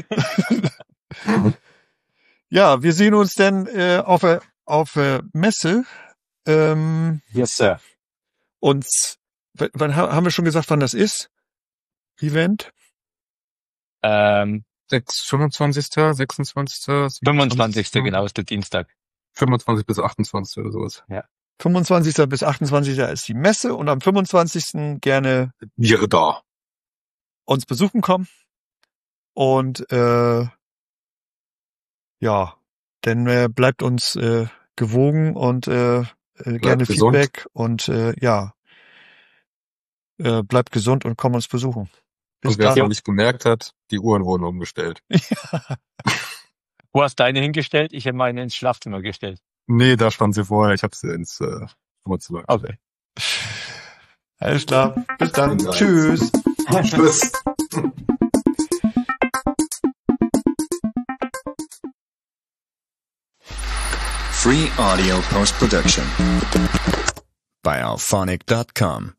Ja, wir sehen uns dann äh, auf der auf der Messe. Ähm,
Yes, Sir.
und w- wann ha- haben wir schon gesagt, wann das ist? Event?
Ähm,
sechs, fünfundzwanzigster, sechsundzwanzigster,
fünfundzwanzigster genau, ist der Dienstag.
fünfundzwanzig bis achtundzwanzig oder sowas.
fünfundzwanzigster bis achtundzwanzigster ist die Messe und am fünfundzwanzigsten gerne
Wäre da.
uns besuchen kommen. Und äh, ja, dann äh, bleibt uns äh, gewogen und äh, äh, gerne
gesund.
Feedback und äh, ja, äh, bleibt gesund und komm uns besuchen. Bis
Und wer es
dann.
noch nicht gemerkt hat, die Uhren wurden umgestellt.
Wo hast du deine hingestellt? Ich habe meine ins Schlafzimmer gestellt.
Nee, da stand sie vorher. Ich habe sie ins äh, Wohnzimmer
Okay.
Alles klar. Bis dann.
Nice.
Tschüss.
Tschüss.
Free audio post production by alphonic dot com.